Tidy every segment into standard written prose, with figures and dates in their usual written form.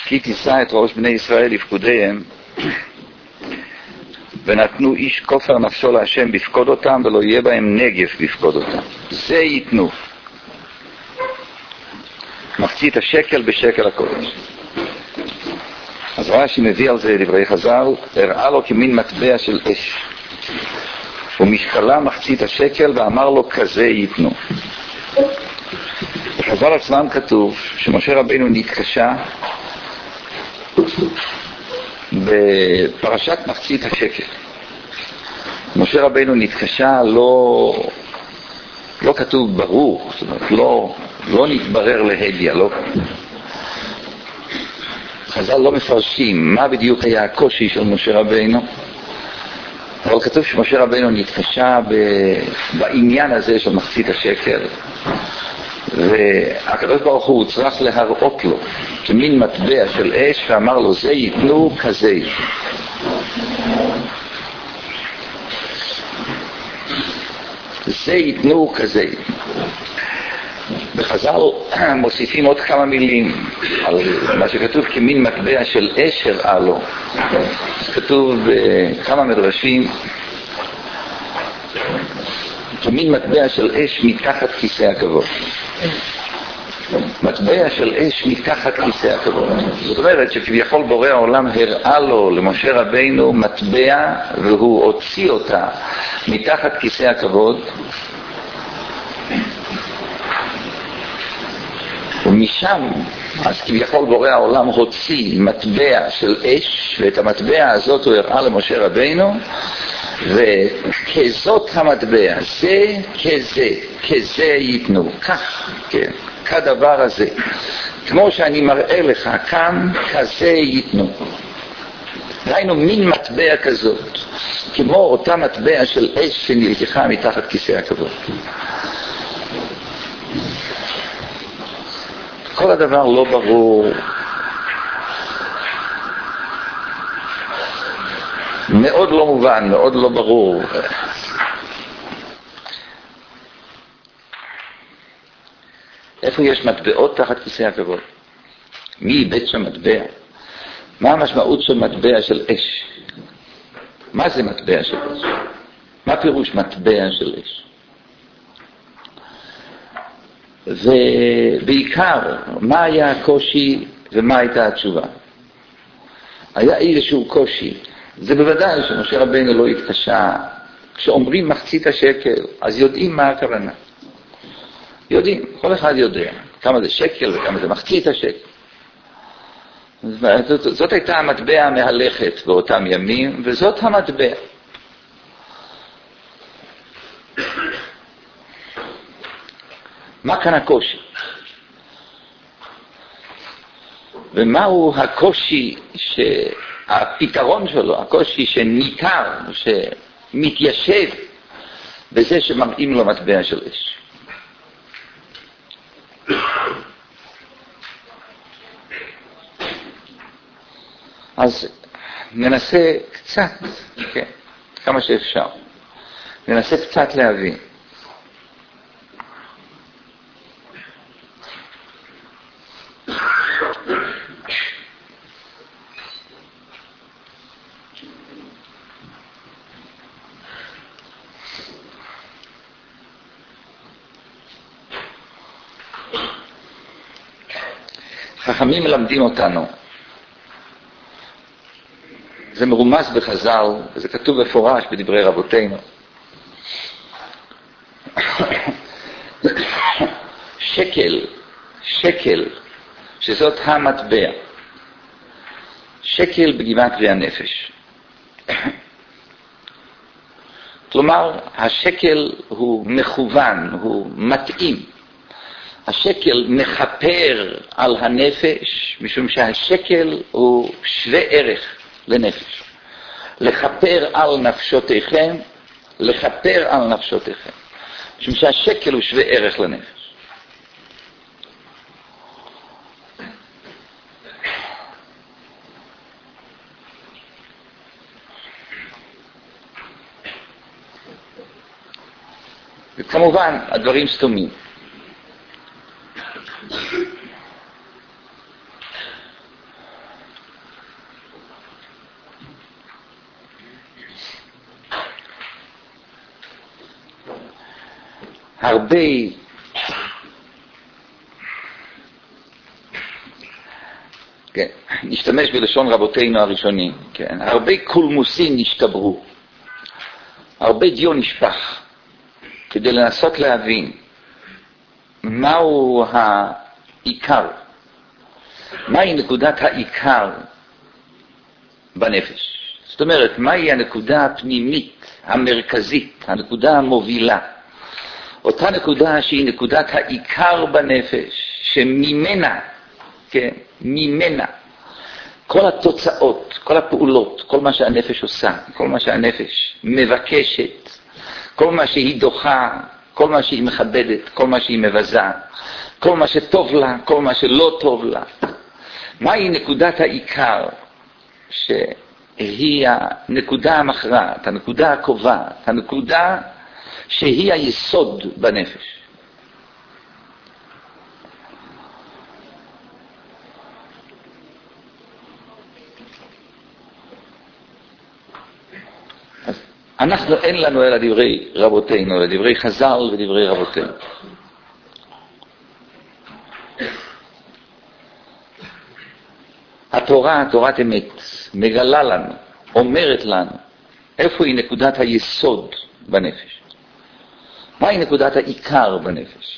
כי תישא את ראש בני ישראל לפקודיהם, ונתנו איש כופר נפשו להשם בפקוד אותם, ולא יהיה בהם נגף בפקוד אותם. זה ייתנו. מחצית השקל בשקל הקודש. אז רש"י מביא על זה דברי חז"ל, הראה לו כמין מטבע של אש, ומשקלה מחצית השקל, ואמר לו כזה ייתנו. בחז"ל עצמם כתוב שמשה רבינו נתקשה בפרשת מחצית השקל. משה רבינו נתקשה, לא כתוב ברור, זאת אומרת, לא נתברר להדיה, לא. חז"ל לא מפרשים מה בדיוק היה הקושי של משה רבינו, אבל כתוב שמשה רבינו נתקשה בעניין הזה של מחצית השקל, והקדוש ברוך הוא צריך להראות לו כמין מטבע של אש, ואמר לו זה ייתנו כזה. זה ייתנו כזה. בחז"ל מוסיפים עוד כמה מילים על מה שכתוב כמין מטבע של אש הראה לו. כתוב בכמה מדרשים כמין מטבע של אש מתחת כיסא הכבוד. מטבע של אש מתחת כיסא הכבוד. זאת אומרת שכביכול בורא העולם הראה לו למשה רבינו מטבע, והוא הוציא אותה מתחת כיסא הכבוד, ומשם אז כביכול בורא העולם הוציא מטבע של אש, ואת המטבע הזאת הוא הראה למשה רבינו, וכזאת המטבע, זה כזה ייתנו, כך, כן, כדבר הזה, כמו שאני מראה לך כאן, כזה ייתנו. ראינו מין מטבע כזאת, כמו אותה מטבע של אש שנלקחה מתחת כיסא הכבוד. כל הדבר לא ברור, מאוד לא מובן, מאוד לא ברור. איפה יש מטבעות תחת כיסא הכבוד? מי איבד שם מטבע? מה המשמעות של מטבע של אש? מה זה מטבע של אש? מה פירוש מטבע של אש? ובעיקר, מה היה הקושי ומה הייתה התשובה? היה איזשהו קושי. זה בוודאי שמשה רבינו לא התקשה. כשאומרים מחצית השקל, אז יודעים מה הכוונה. יודעים, כל אחד יודע כמה זה שקל וכמה זה מחצית השקל. זאת הייתה המטבע המהלכת באותם ימים, וזאת המטבע. מה כאן הקושי? ומהו הקושי שהפתרון שלו, הקושי שניכר, שמתיישב בזה שמראים לו מטבע של אש? אז ננסה קצת, כן, כמה שאפשר, ננסה קצת להבין. חכמים מלמדים אותנו, זה מרומז בחז"ל, וזה כתוב בפורש בדברי רבותינו. שקל, שזאת המטבע. שקל בגימטריה נפש. כלומר, השקל הוא מכוון, הוא מתאים. השקל מחפר על הנפש, משום שהשקל הוא שווה ערך לנפש. לחפר על נפשותיכם, לחפר על נפשותיכם. משום שהשקל הוא שווה ערך לנפש. וכמובן, הדברים סתומים. הרבה כן, נשתמש בלשון רבותינו הראשונים, כן, הרבה קולמוסים נשתברו, הרבה דיו נשפך, כדי לנסות להבין מהו העיקר, מהי נקודת העיקר בנפש. זאת אומרת, מהי הנקודה הפנימית, המרכזית, הנקודה המובילה. אותה נקודה שהיא נקודת העיקר בנפש, שממנה, כן, ממנה, כל התוצאות, כל הפעולות, כל מה שהנפש עושה, כל מה שהנפש מבקשת, כל מה שהיא דוחה, כל מה שהיא מכבדת, כל מה שהיא מבזה, כל מה שטוב לה, כל מה שלא טוב לה. מהי נקודת העיקר שהיא הנקודה המכרעת, הנקודה הקובעת, הנקודה שהיא היסוד בנפש? אנחנו אין לנו אלא דברי רבותינו, אלא דברי חז"ל ודברי רבותינו. התורה, תורת אמת, מגלה לנו, אומרת לנו, איפה היא נקודת היסוד בנפש? מהי נקודת העיקר בנפש?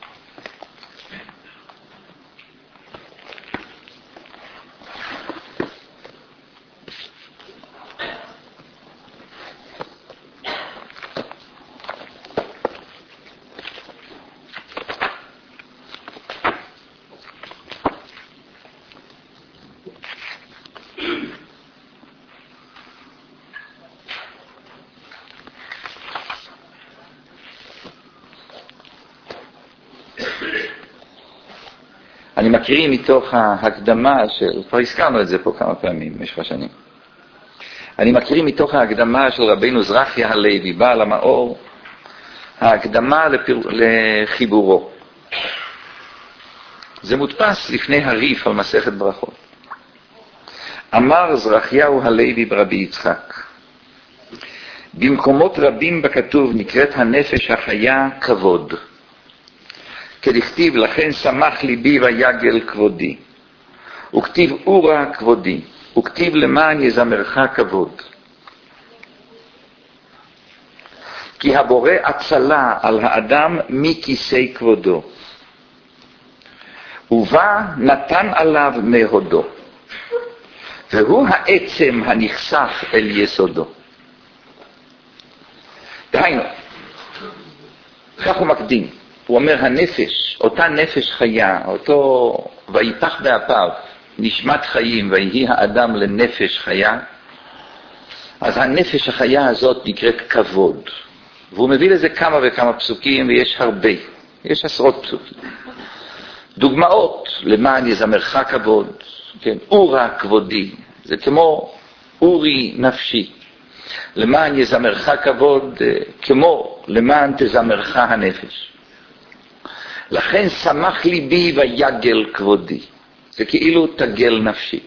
אני מקריא מתוך ההקדמה של, כבר הזכרנו את זה פה כמה פעמים במשך השנים. אני מקריא מתוך ההקדמה של רבינו זרחיה הלוי, בעל המאור, ההקדמה לחיבורו. זה מודפס לפני הריף על מסכת ברכות. אמר זרחיהו הלוי ברבי יצחק, במקומות רבים בכתוב נקראת הנפש החיה כבוד. כדכתיב לכן שמח ליבי ויגל כבודי, וכתיב אורה כבודי, וכתיב למען יזמרך כבוד. כי הבורא הצלה על האדם מכיסא כבודו, ובא נתן עליו מהודו, והוא העצם הנחשף אל יסודו. דהיינו, כך הוא מקדים. הוא אומר הנפש, אותה נפש חיה, אותו ויפח באפיו, נשמת חיים, ויהי האדם לנפש חיה, אז הנפש החיה הזאת נקראת כבוד. והוא מביא לזה כמה וכמה פסוקים, ויש הרבה, יש עשרות פסוקים. דוגמאות, למען יזמרך כבוד, כן, אורה כבודי, זה כמו אורי נפשי. למען יזמרך כבוד, כמו למען תזמרך הנפש. לכן שמח ליבי ויגל כבודי, זה כאילו תגל נפשי.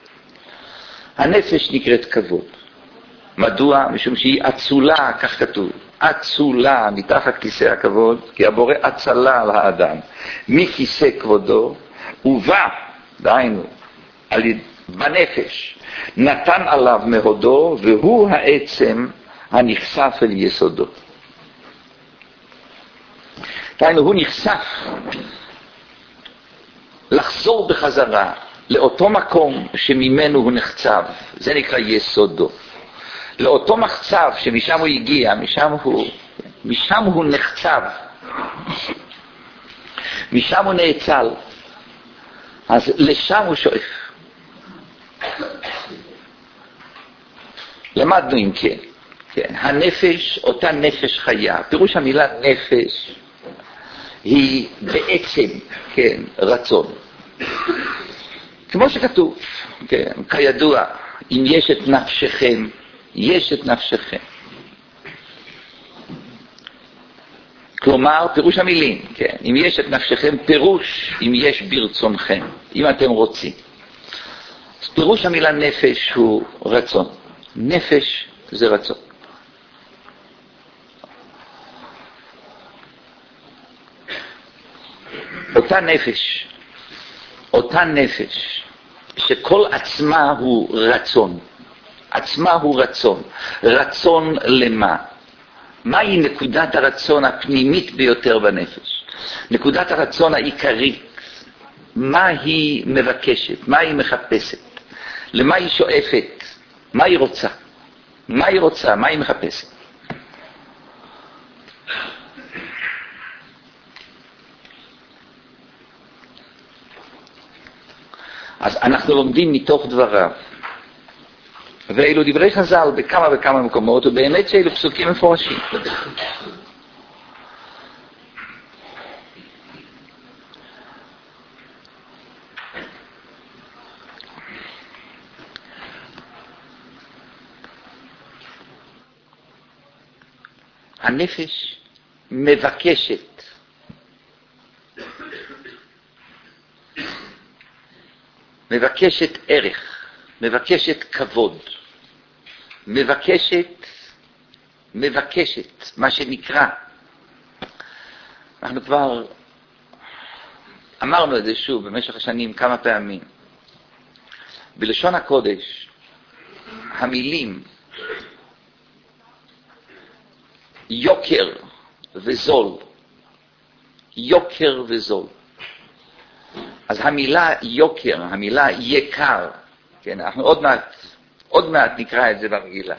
הנפש נקראת כבוד. מדוע? משום שהיא עצולה, כך כתוב, עצולה מתחת כיסא הכבוד, כי הבורא עצלה על האדם מכיסא כבודו, ובא, דהיינו, בנפש, נתן עליו מהודו, והוא העצם הנחשף אל יסודו. דהיינו, הוא נחשף לחזור בחזרה לאותו מקום שממנו הוא נחצב, זה נקרא יסודו. לאותו מחצב שמשם הוא הגיע, משם הוא נחצב, משם הוא נאצל, אז לשם הוא שואף. למדנו אם כן, כן, הנפש, אותה נפש חיה, פירוש המילה נפש היא בעצם, כן, רצון. כמו שכתוב, כן, כידוע, אם יש את נפשכם, יש את נפשכם. כלומר, פירוש המילים, כן, אם יש את נפשכם, פירוש אם יש ברצונכם, אם אתם רוצים. אז פירוש המילה נפש הוא רצון. נפש זה רצון. אותה נפש שכל עצמה הוא רצון. עצמה הוא רצון. רצון למה? מהי נקודת הרצון הפנימית ביותר בנפש? נקודת הרצון העיקרית. מה היא מבקשת? מה היא מחפשת? למה היא שואפת? מה היא רוצה? מה היא רוצה? מה היא מחפשת? אז אנחנו לומדים מתוך דבריו. ואילו דברי חז"ל בכמה וכמה מקומות, ובאמת שאלו פסוקים מפורשים. הנפש מבקשת ערך, מבקשת כבוד, מבקשת מה שנקרא. אנחנו כבר אמרנו את זה שוב במשך השנים כמה פעמים. בלשון הקודש המילים יוקר וזול, יוקר וזול. אז המילה יוקר, המילה יקר, כן, אנחנו עוד מעט נקרא את זה במגילה.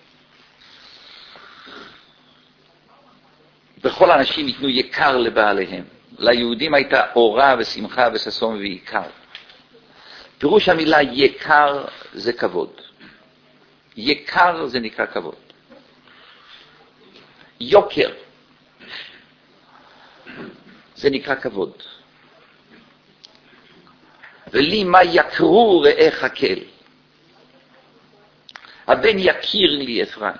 בכל האנשים ייתנו יקר לבעליהם. ליהודים הייתה אורה ושמחה וששון ויקר. פירוש המילה יקר זה כבוד. יקר זה נקרא כבוד. יוקר זה נקרא כבוד. ולי מה יקרו רעך הקל. הבן יכיר לי אפרים.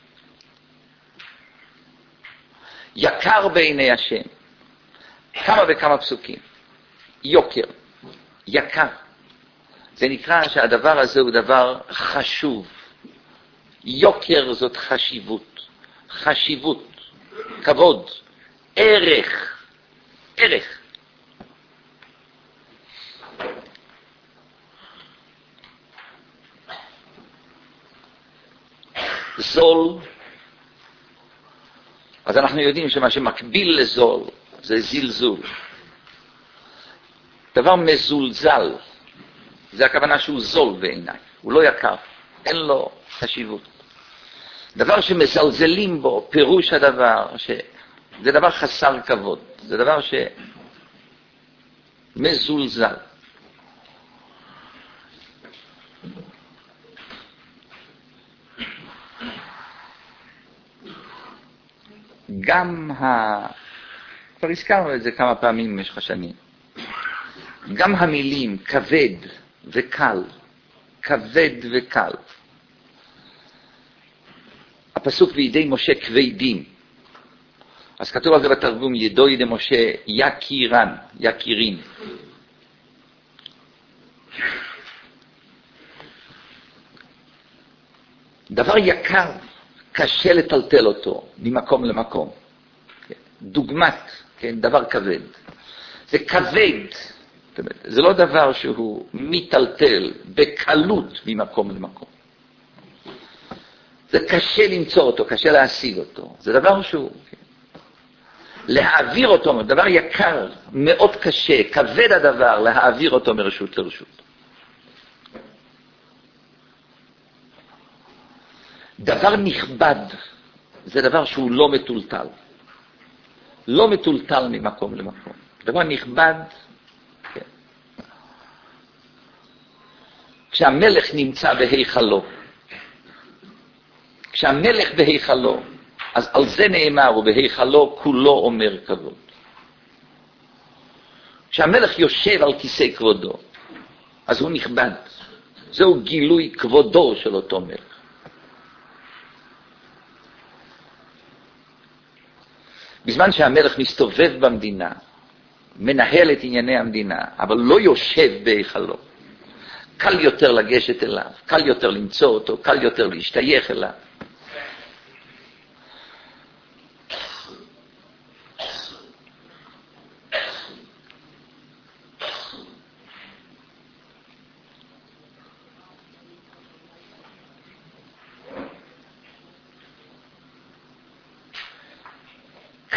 יקר בעיני השם. כמה וכמה פסוקים. יוקר. יקר. זה נקרא שהדבר הזה הוא דבר חשוב. יוקר זאת חשיבות. חשיבות. כבוד. ערך. ערך. זול. אז אנחנו יודעים שמה שמקביל לזול זה זלזול. דבר מזולזל. זה הכוונה שהוא זול בעיניי. הוא לא יקר. אין לו חשיבות. דבר שמזלזלים בו, פירוש הדבר, זה דבר חסר כבוד. זה דבר שמזולזל. כבר הזכרנו את זה כמה פעמים במשך השנים. גם המילים כבד וקל, כבד וקל. הפסוק בידי משה כבדים. אז כתוב על זה בתרגום ידו ידי משה יקירן, יקירין. דבר יקר, קשה לטלטל אותו ממקום למקום. דוגמת, כן, דבר כבד. זה כבד. זה לא דבר שהוא מטלטל בקלות ממקום למקום. זה קשה למצוא אותו, קשה להשיג אותו. זה דבר שהוא, כן. להעביר אותו, דבר יקר, מאוד קשה, כבד הדבר, להעביר אותו מרשות לרשות. דבר נכבד, זה דבר שהוא לא מטולטל. לא מטולטל ממקום למקום. דבר נכבד, כן. כשהמלך נמצא בהיכלו, כשהמלך בהיכלו, אז על זה נאמר, ובהיכלו כולו אומר כבוד. כשהמלך יושב על כיסא כבודו, אז הוא נכבד. זהו גילוי כבודו של אותו מלך. בזמן שהמלך מסתובב במדינה, מנהל את ענייני המדינה, אבל לא יושב בהיכלו. קל יותר לגשת אליו, קל יותר למצוא אותו, קל יותר להשתייך אליו.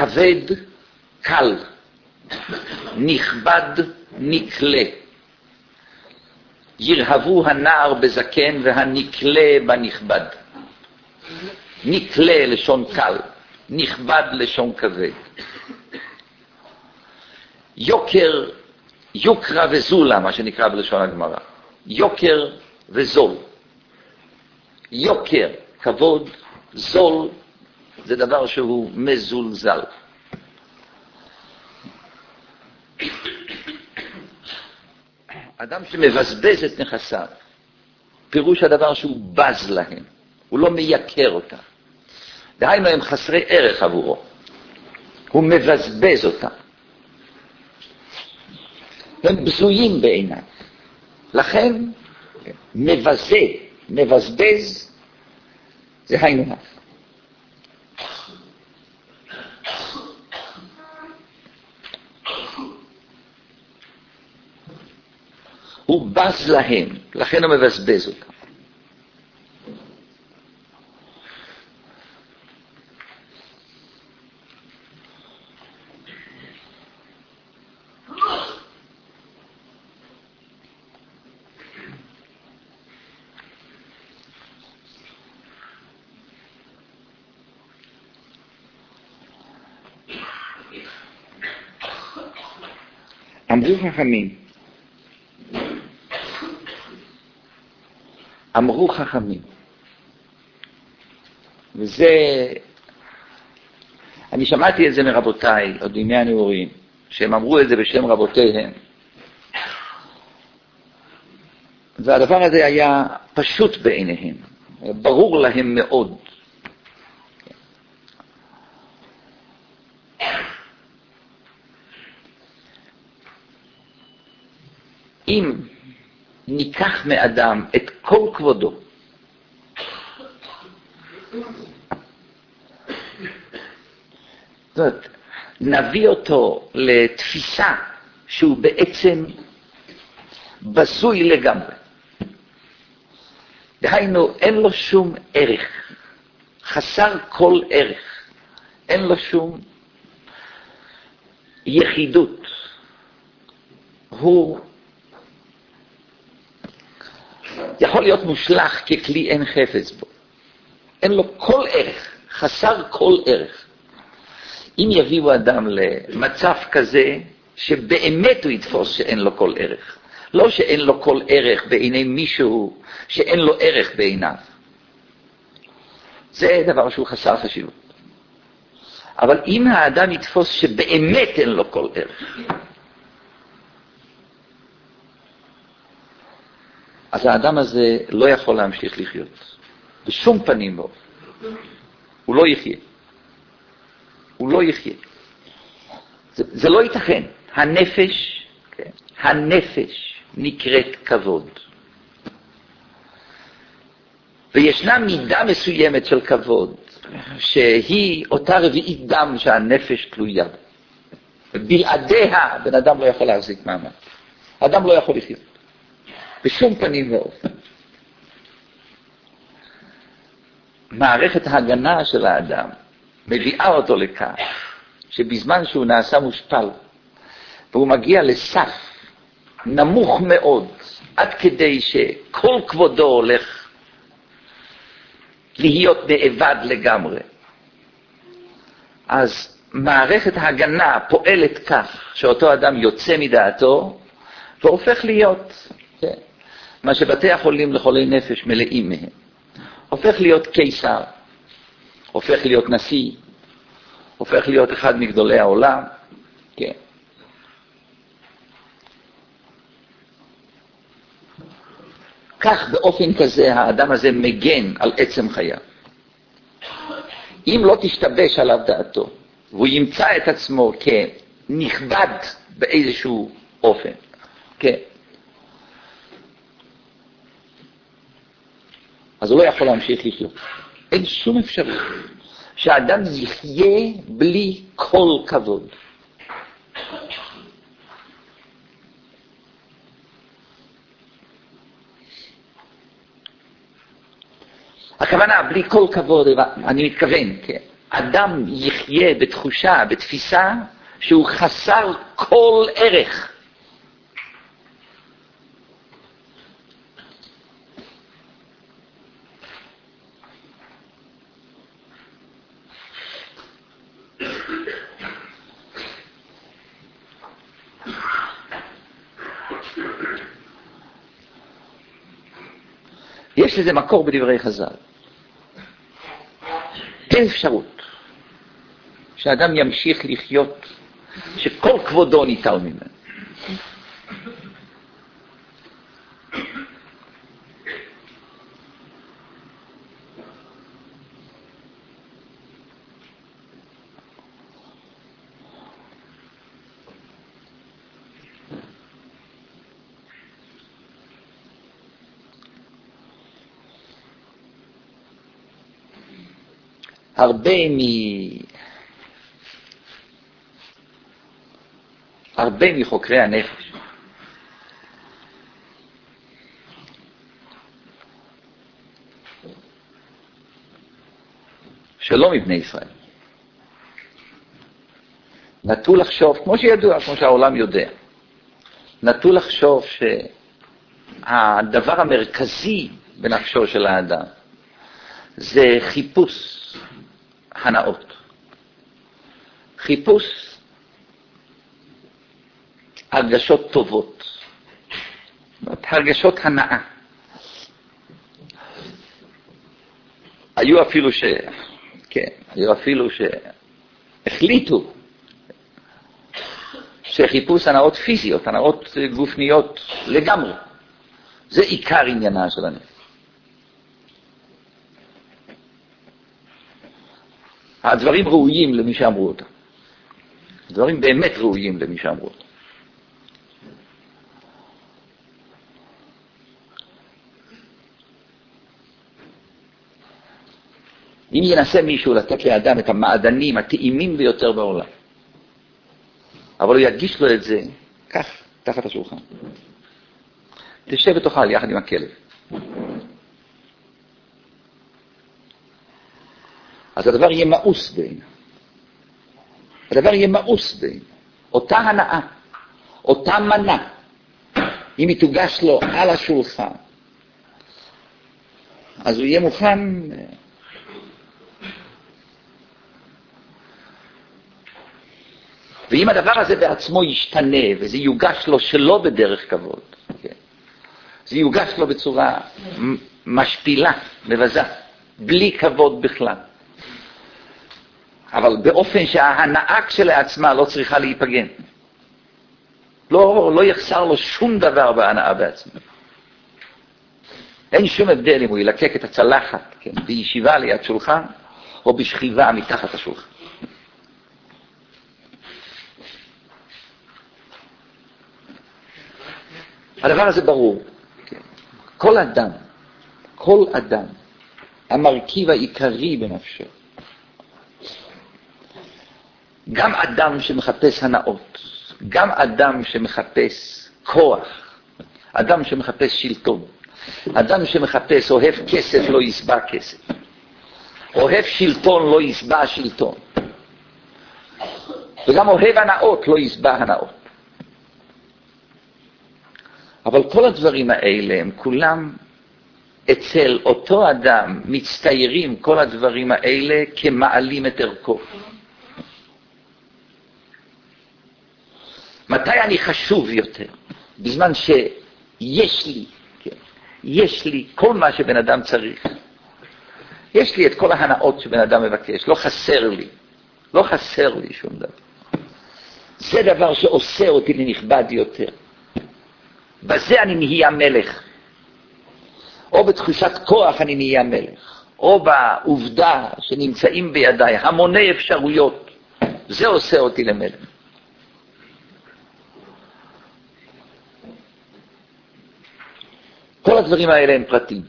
כבד, קל, נכבד, נקלה. ירהבו הנער בזקן והנקלה בנכבד. נקלה לשון קל, נכבד לשון כבד. יוקר, יוקרה וזולה, מה שנקרא בלשון הגמרא. יוקר וזול. יוקר, כבוד, זול, זה דבר שהוא מזולזל. אדם שמבזבז את נכסיו, פירוש הדבר שהוא בז להם, הוא לא מייקר אותם. דהיינו הם חסרי ערך עבורו. הוא מבזבז אותם. הם בזויים בעיניו. לכן מבזה, מבזבז, זה היינו הך. הוא בז להם, לכן הוא מבזבז אותם. אמרו חכמים, וזה, אני שמעתי את זה מרבותיי, עוד ימי הנעורים, שהם אמרו את זה בשם רבותיהם, והדבר הזה היה פשוט בעיניהם, ברור להם מאוד. אם ניקח מאדם את כל כבודו, זאת, נביא אותו לתפיסה שהוא בעצם בזוי לגמרי. דהיינו, אין לו שום ערך, חסר כל ערך, אין לו שום יחידות. הוא יכול להיות מושלך ככלי אין חפץ בו. אין לו כל ערך, חסר כל ערך. אם יביאו אדם למצב כזה, שבאמת הוא יתפוס שאין לו כל ערך. לא שאין לו כל ערך בעיני מישהו, שאין לו ערך בעיניו. זה דבר שהוא חסר חשיבות. אבל אם האדם יתפוס שבאמת אין לו כל ערך, אז האדם הזה לא יכול להמשיך לחיות. בשום פנים בו. הוא לא יחיה. הוא לא יחיה. זה לא ייתכן. הנפש, הנפש נקראת כבוד. וישנה מידה מסוימת של כבוד, שהיא אותה רביעית דם שהנפש תלויה. בלעדיה בן אדם לא יכול להחזיק מעמד. האדם לא יכול לחיות. בשום פנים ואופן. מערכת ההגנה של האדם מביאה אותו לכך שבזמן שהוא נעשה מושפל והוא מגיע לסף נמוך מאוד עד כדי שכל כבודו הולך להיות נאבד לגמרי, אז מערכת ההגנה פועלת כך שאותו אדם יוצא מדעתו והופך להיות מה שבתי החולים לחולי נפש מלאים מהם. הופך להיות קיסר, הופך להיות נשיא, הופך להיות אחד מגדולי העולם. כן. כך באופן כזה האדם הזה מגן על עצם חייו. אם לא תשתבש עליו דעתו, והוא ימצא את עצמו כנכבד באיזשהו אופן, כן. אז הוא לא יכול להמשיך לחיות. אין שום אפשרות שהאדם יחיה בלי כל כבוד. הכוונה, בלי כל כבוד, אני מתכוון, כן. אדם יחיה בתחושה, בתפיסה, שהוא חסר כל ערך. יש לזה מקור בדברי חז"ל. אין אפשרות שאדם ימשיך לחיות שכל כבודו ניטל ממנו. הרבה מחוקרי הנפש שלא מבני ישראל נטו לחשוב, כמו שידוע, כמו שהעולם יודע, נטו לחשוב שהדבר המרכזי בנפשו של האדם זה חיפוש הנאות, חיפוש הרגשות טובות, הרגשות הנאה. היו אפילו שהחליטו שחיפוש הנאות פיזיות, הנאות גופניות לגמרי, זה עיקר עניינה של הנפש. הדברים ראויים למי שאמרו אותם. הדברים באמת ראויים למי שאמרו אותם. אם ינסה מישהו לתת לאדם את המעדנים הטעימים ביותר בעולם, אבל הוא יגיש לו את זה כך, תחת השולחן, תשב ותאכל יחד עם הכלב. אז הדבר יהיה מאוס בעיניו. הדבר יהיה מאוס בעיניו. אותה הנאה, אותה מנה, אם היא תוגש לו על השולחן, אז הוא יהיה מוכן. ואם הדבר הזה בעצמו ישתנה, וזה יוגש לו שלא בדרך כבוד, כן? זה יוגש לו בצורה משפילה, מבזה, בלי כבוד בכלל. אבל באופן שההנאה כשלעצמה לא צריכה להיפגן. לא יחסר לו שום דבר בהנאה בעצמה. אין שום הבדל אם הוא ילקק את הצלחת, כן, בישיבה ליד שולחן, או בשכיבה מתחת השולחן. הדבר הזה ברור. כן. כל אדם, המרכיב העיקרי בנפשו, גם אדם שמחפש הנאות, גם אדם שמחפש כוח, אדם שמחפש שלטון, אדם שמחפש אוהב כסף לא יסבע כסף, אוהב שלטון לא יסבע שלטון, וגם אוהב הנאות לא יסבע הנאות. אבל כל הדברים האלה הם כולם אצל אותו אדם מצטיירים, כל הדברים האלה כמעלים את ערכו. מתי אני חשוב יותר? בזמן שיש לי, כן, יש לי כל מה שבן אדם צריך. יש לי את כל ההנאות שבן אדם מבקש, לא חסר לי שום דבר. זה דבר שעושה אותי לנכבד יותר. בזה אני נהיה מלך. או בתחושת כוח אני נהיה מלך, או בעובדה שנמצאים בידיי המוני אפשרויות. זה עושה אותי למלך. כל הדברים האלה הם פרטים.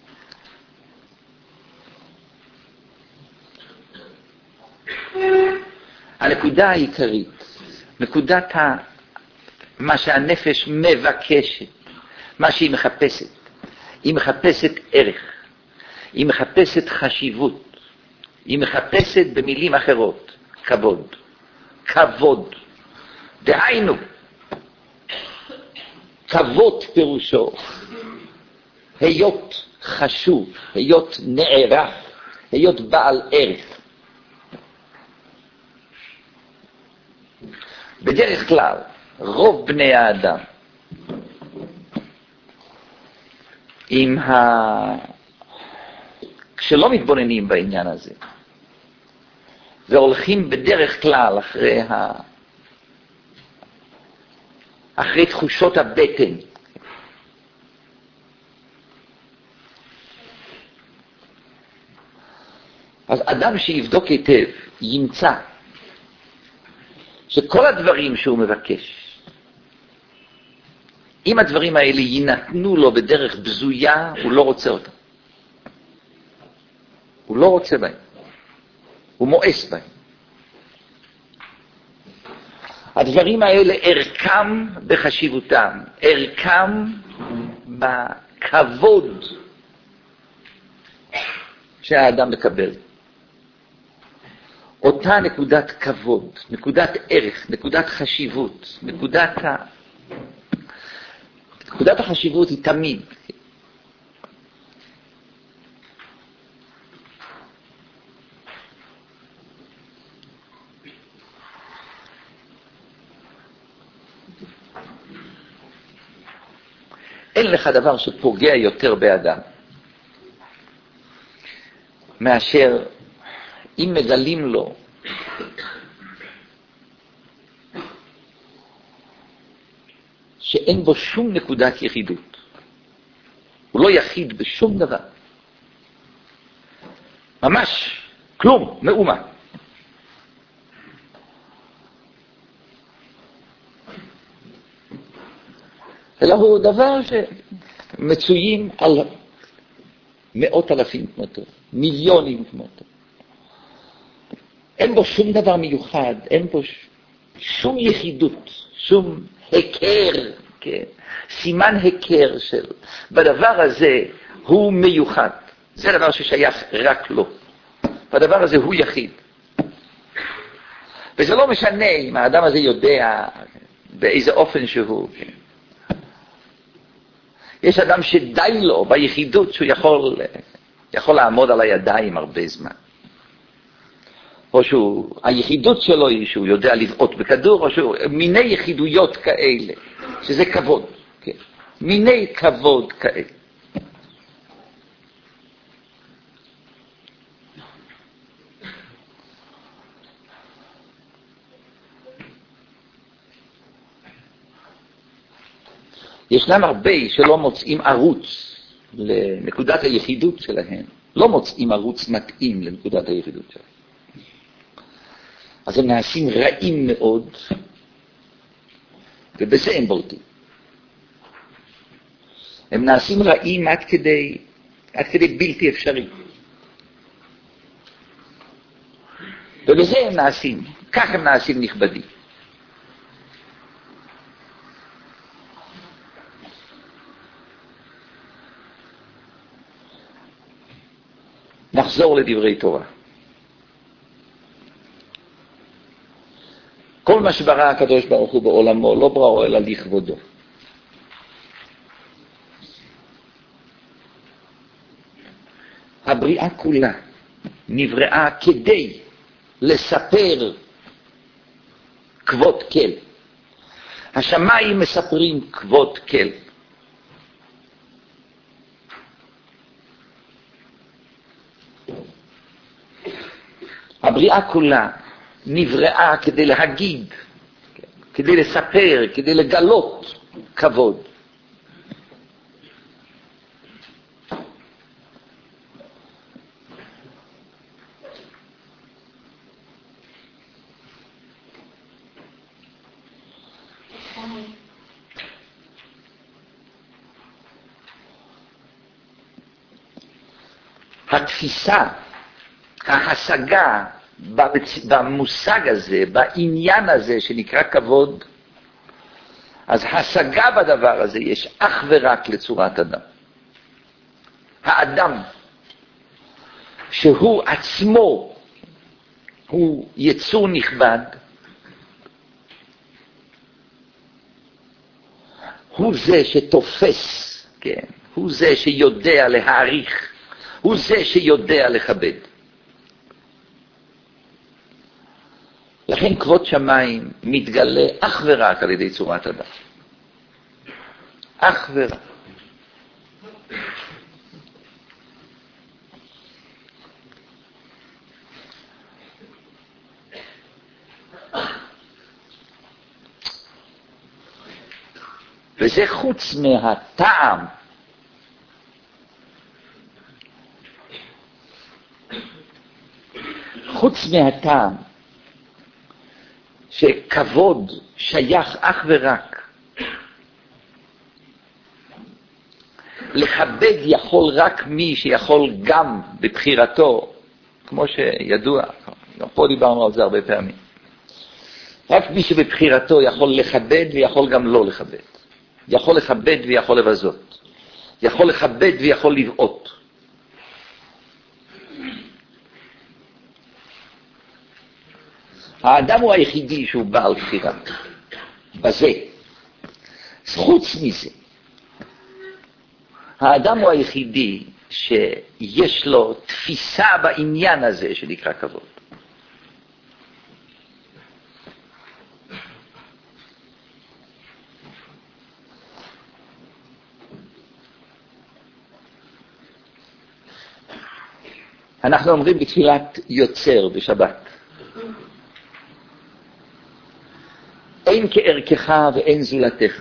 הנקודה העיקרית, נקודת מה שהנפש מבקשת, מה שהיא מחפשת. היא מחפשת ערך, היא מחפשת חשיבות, היא מחפשת במילים אחרות, כבוד. כבוד. דהיינו, כבוד פירושו, היות חשוב, היות נערך, היות בעל ערך. בדרך כלל, רוב בני האדם, כשלא מתבוננים בעניין הזה, והולכים בדרך כלל אחרי תחושות הבטן, אז אדם שיבדוק היטב ימצא שכל הדברים שהוא מבקש, אם הדברים האלה יינתנו לו בדרך בזויה, הוא לא רוצה אותם. הוא לא רוצה בהם. הוא מואס בהם. הדברים האלה ערכם בחשיבותם, ערכם בכבוד שהאדם מקבל. אותה נקודת כבוד, נקודת ערך, נקודת חשיבות, נקודת החשיבות היא תמיד. אין לך דבר שפוגע יותר באדם מאשר אם מגלים לו שאין בו שום נקודת יחידות. הוא לא יחיד בשום דבר. ממש כלום, מאומה. אלא הוא דבר שמצויים על מאות אלפים כמותו, מיליונים כמותו. אין בו שום דבר מיוחד, אין בו שום יחידות, שום הכר, כן? סימן הכר של, בדבר הזה הוא מיוחד. זה דבר ששייך רק לו. בדבר הזה הוא יחיד. וזה לא משנה אם האדם הזה יודע באיזה אופן שהוא, כן? יש אדם שדי לו ביחידות שהוא יכול לעמוד על הידיים הרבה זמן. או היחידות שלו היא שהוא יודע לבעוט בכדור, או שהוא מיני יחידויות כאלה, שזה כבוד. כן? מיני כבוד כאלה. ישנם הרבה שלא מוצאים ערוץ לנקודת היחידות שלהם. לא מוצאים ערוץ מתאים לנקודת היחידות שלהם. אז הם נעשים רעים מאוד, ובזה הם בולטים. הם נעשים רעים עד כדי בלתי אפשרי. ובזה הם נעשים, כך הם נעשים נכבדים. נחזור לדברי תורה. כל מה שברא הקדוש ברוך הוא בעולמו לא בראו אלא לכבודו. הבריאה כולה נבראה כדי לספר כבוד כל. השמיים מספרים כבוד כל. הבריאה כולה נבראה כדי להגיד, כדי לספר, כדי לגלות כבוד. התפיסה, ההשגה במושג הזה, בעניין הזה שנקרא כבוד, אז השגה בדבר הזה יש אך ורק לצורת אדם. האדם שהוא עצמו הוא יצור נכבד, הוא זה שתופס, כן? הוא זה שיודע להעריך, הוא זה שיודע לכבד. לכן כבוד שמיים מתגלה אך ורק על ידי צורת אדם. אך ורק. וזה חוץ מהטעם. חוץ מהטעם שכבוד שייך אך ורק. לכבד יכול רק מי שיכול גם בבחירתו, כמו שידוע, גם פה דיברנו על זה הרבה פעמים. רק מי שבבחירתו יכול לכבד ויכול גם לא לכבד. יכול לכבד ויכול לבזות. יכול לכבד ויכול לבעוט. האדם הוא היחידי שהוא בעל בחירה. בזה. חוץ מזה. האדם הוא היחידי שיש לו תפיסה בעניין הזה שנקרא כבוד. אנחנו אומרים בתפילת יוצר בשבת, אין כערכך ואין זולתך,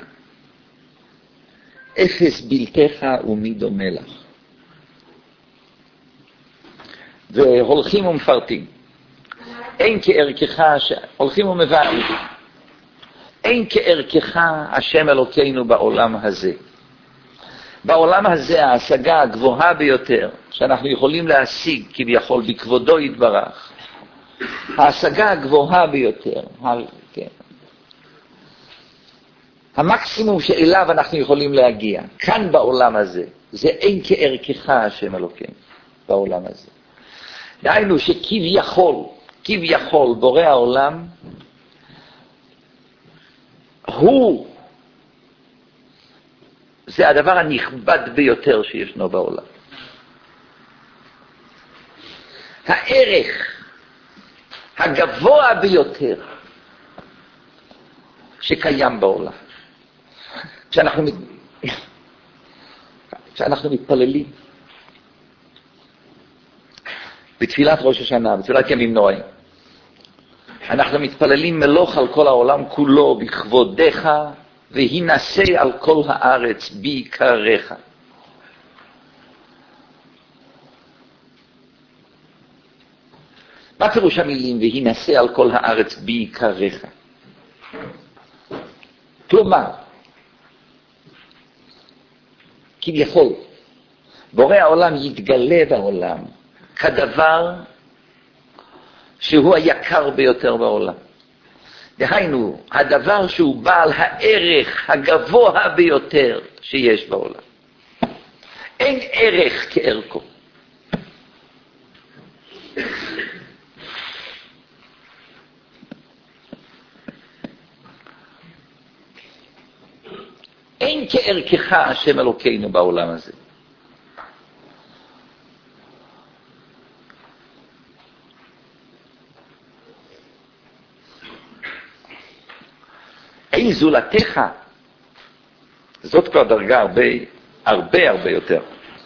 אפס בלתך ומי דומה לך. והולכים ומפרטים, אין כערכך, הולכים ומבאים, אין כערכך השם אלוקינו בעולם הזה. בעולם הזה ההשגה הגבוהה ביותר שאנחנו יכולים להשיג כביכול בכבודו יתברך, ההשגה הגבוהה ביותר, כן. המקסימום שאליו אנחנו יכולים להגיע כאן בעולם הזה, זה אין כערכך השם אלוקינו בעולם הזה. דהיינו כביכול בורא העולם הוא, זה הדבר הנכבד ביותר שישנו בעולם. הערך הגבוה ביותר שקיים בעולם. כשאנחנו מתפללים בתפילת ראש השנה, בתפילת ימים נוראים, אנחנו מתפללים מלוך על כל העולם כולו בכבודך, והינשא על כל הארץ בעיקריך. מה פירוש המילים והינשא על כל הארץ בעיקריך? כלומר, כביכול, בורא העולם יתגלה בעולם כדבר שהוא היקר ביותר בעולם. דהיינו, הדבר שהוא בעל הערך הגבוה ביותר שיש בעולם. אין ערך כערכו. אין כערכך השם אלוקינו בעולם הזה. אין זולתך, זאת כבר דרגה הרבה יותר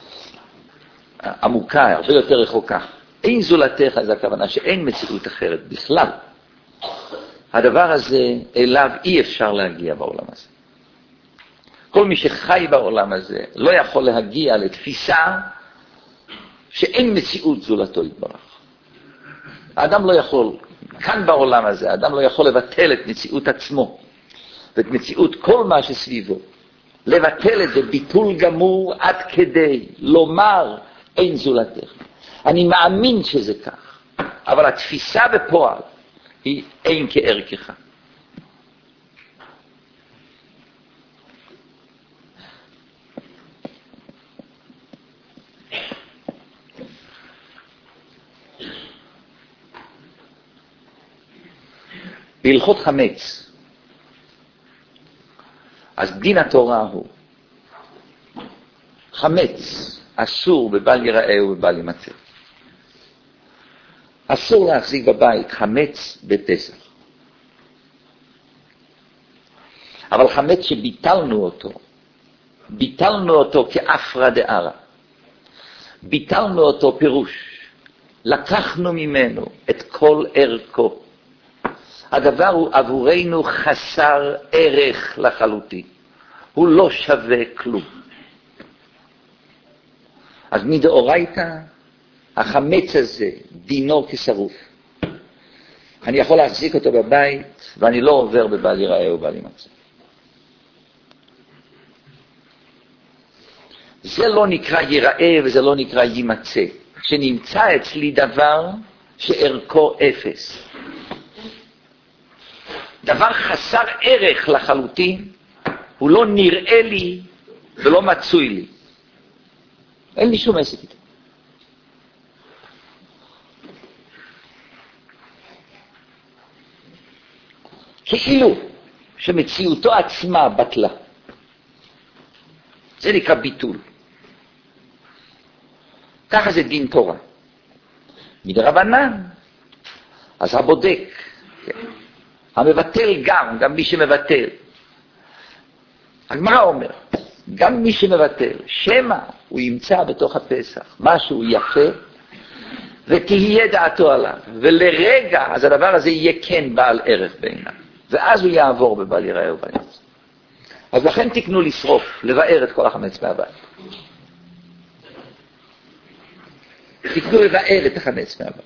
עמוקה, הרבה יותר רחוקה. אין זולתך, זה הכוונה שאין מציאות אחרת בכלל. הדבר הזה אליו אי אפשר להגיע בעולם הזה. כל מי שחי בעולם הזה לא יכול להגיע לתפיסה שאין מציאות זולתו יתברך. האדם לא יכול, כאן בעולם הזה, האדם לא יכול לבטל את מציאות עצמו. ואת מציאות כל מה שסביבו, לבטל את זה ביטול גמור עד כדי לומר אין זולתך. אני מאמין שזה כך, אבל התפיסה בפועל היא אין כערכך. בהלכות חמץ. אז דין התורה הוא, חמץ אסור בבל ייראה ובבל יימצא. אסור להחזיק בבית חמץ בפסח. אבל חמץ שביטלנו אותו כאפרא דארעא. ביטלנו אותו פירוש. לקחנו ממנו את כל ערכו. הדבר הוא עבורנו חסר ערך לחלוטין. הוא לא שווה כלום. אז מדאורייתא, החמץ הזה דינו כשרוף. אני יכול להחזיק אותו בבית, ואני לא עובר בבל ייראה ובל יימצא. זה לא נקרא ייראה וזה לא נקרא יימצא. שנמצא אצלי דבר שערכו אפס. דבר חסר ערך לחלוטין, הוא לא נראה לי ולא מצוי לי. אין לי שום עסק איתו. כאילו שמציאותו עצמה בטלה. זה נקרא ביטול. ככה זה דין תורה. מדרבנן, אז הבודק, המבטל גם מי שמבטל. הגמרא אומר, גם מי שמבטל, שמא הוא ימצא בתוך הפסח משהו יפה, ותהיה דעתו עליו, ולרגע, אז הדבר הזה יהיה כן בעל ערך בעיניו, ואז הוא יעבור בבל ייראה ובל יימצא. אז לכן תקנו לשרוף, לבאר את כל החמץ מהבית. תקנו לבאר את החמץ מהבית.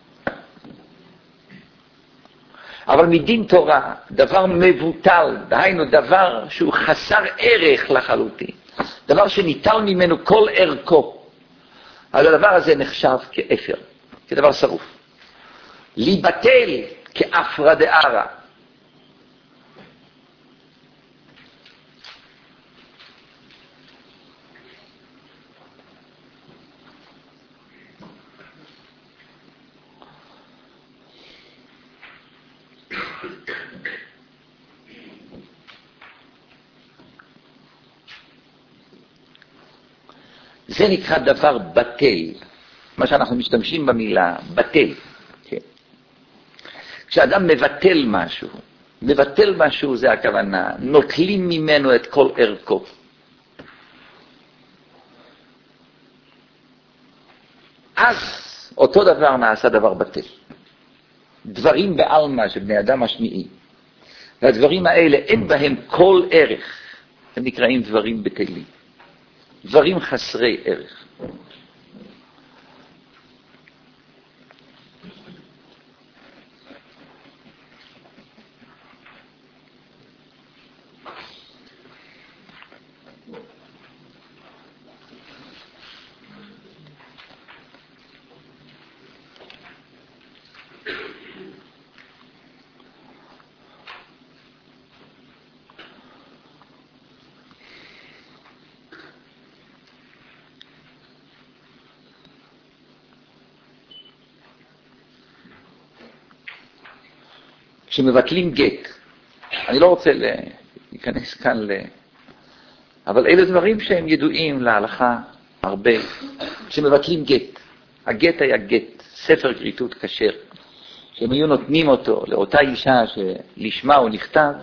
אבל מדין תורה, דבר מבוטל, דהיינו דבר שהוא חסר ערך לחלוטין, דבר שניטל ממנו כל ערכו, אז הדבר הזה נחשב כאפר, כדבר שרוף. להיבטל כאפרא דארעא. זה נקרא דבר בטל, מה שאנחנו משתמשים במילה בטל. כן. כשאדם מבטל משהו זה הכוונה, נוטלים ממנו את כל ערכו. אז אותו דבר נעשה דבר בטל. דברים בעלמא שבני אדם משמיעים, והדברים האלה אין בהם כל ערך, הם נקראים דברים בטלים. דברים חסרי ערך. כשמבטלים גט, אני לא רוצה להיכנס כאן אבל אלה דברים שהם ידועים להלכה הרבה. כשמבטלים גט, הגט היה גט, ספר כריתות כשר, שהם היו נותנים אותו לאותה אישה שלשמה הוא נכתב,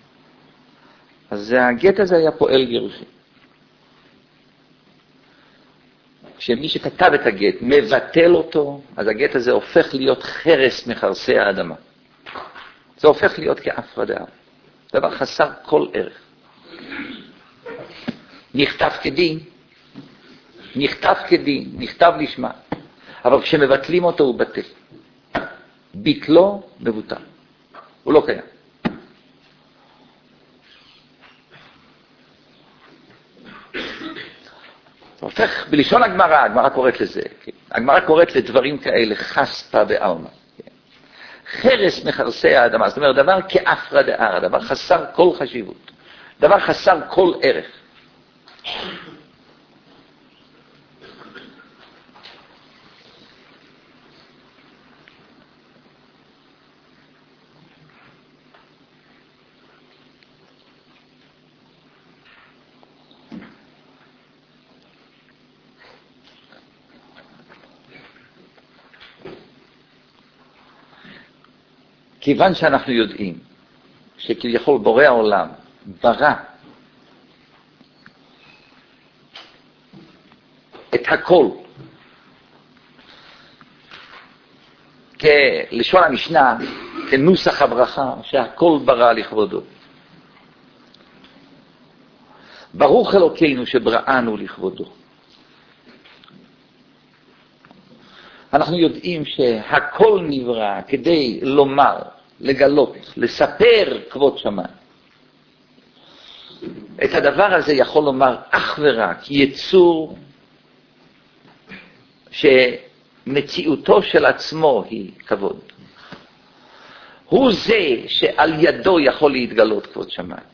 אז הגט הזה היה פועל גירושין. כשמי שכתב את הגט מבטל אותו, אז הגט הזה הופך להיות חרס מחרסי האדמה. זה הופך להיות כאפרא דארעא. דבר חסר כל ערך. נכתב כדין, נכתב לשמה. אבל כשמבטלים אותו הוא בטל. ביטלו מבוטל. הוא לא קיים. הופך, בלשון הגמרא קוראת לזה. הגמרא קוראת לדברים כאלה חספא בעלמא. חרס מחרסי האדמה, זאת אומרת, דבר כאפרא דארעא, דבר חסר כל חשיבות, דבר חסר כל ערך. כיוון שאנחנו יודעים שכביכול בורא העולם ברא את הכל, כלשון המשנה, כנוסח הברכה, שהכל ברא לכבודו. ברוך אלוקינו שבראנו לכבודו. אנחנו יודעים שהכל נברא כדי לומר, לגלות, לספר כבוד שמיים. את הדבר הזה יכול לומר אך ורק יצור שמציאותו של עצמו היא כבוד. הוא זה שעל ידו יכול להתגלות כבוד שמיים.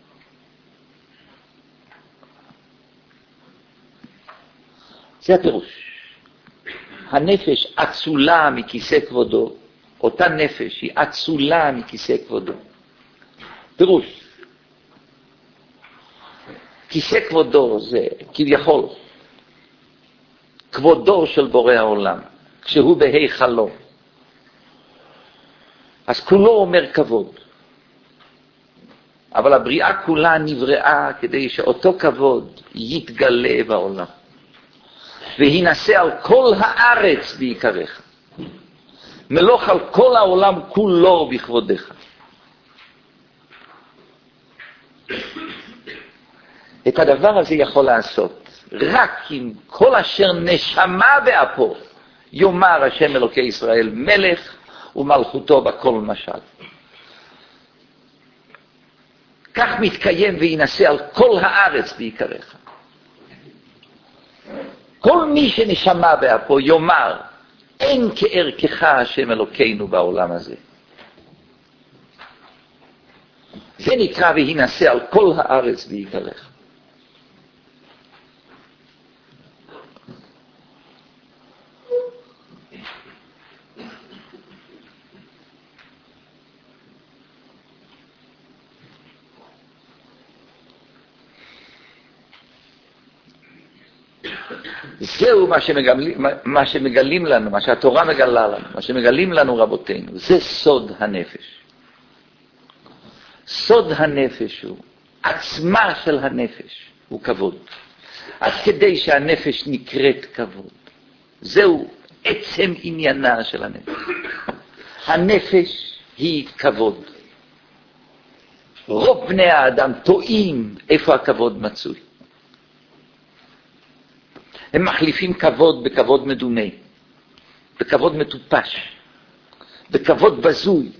זה הפירוש. הנפש עצולה מכיסא כבודו, אותה נפש היא עצולה מכיסא כבודו. פירוש. כיסא כבודו זה כביכול כבודו של בורא העולם, כשהוא בהיכלו. אז כולו אומר כבוד. אבל הבריאה כולה נבראה כדי שאותו כבוד יתגלה בעולם. והינשא על כל הארץ בעיקרך. מלוך על כל העולם כולו בכבודך. את הדבר הזה יכול לעשות רק אם כל אשר נשמה באפו יאמר השם אלוקי ישראל מלך ומלכותו בכל משל. כך מתקיים וינשא על כל הארץ בעיקרך. כל מי שנשמה באפו יאמר אין כערכך השם אלוקינו בעולם הזה. זה נקרא וינשא על כל הארץ בעיקרך. זהו מה שמגלים לנו, מה שהתורה מגלה לנו, מה שמגלים לנו רבותינו, זה סוד הנפש. סוד הנפש הוא, עצמה של הנפש הוא כבוד. עד כדי שהנפש נקראת כבוד. זהו עצם עניינה של הנפש. הנפש היא כבוד. רוב בני האדם טועים איפה הכבוד מצוי. הם מחליפים כבוד בכבוד מדומה, בכבוד מטופש, בכבוד בזוי.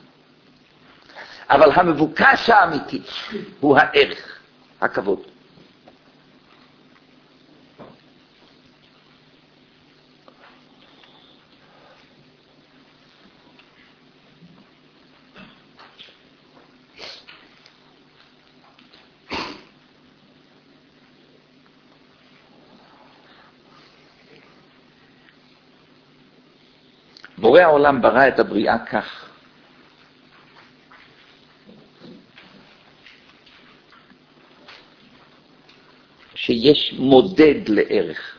אבל המבוקש האמיתי הוא הערך, הכבוד. בורא העולם ברא את הבריאה כך. שיש מודד לערך.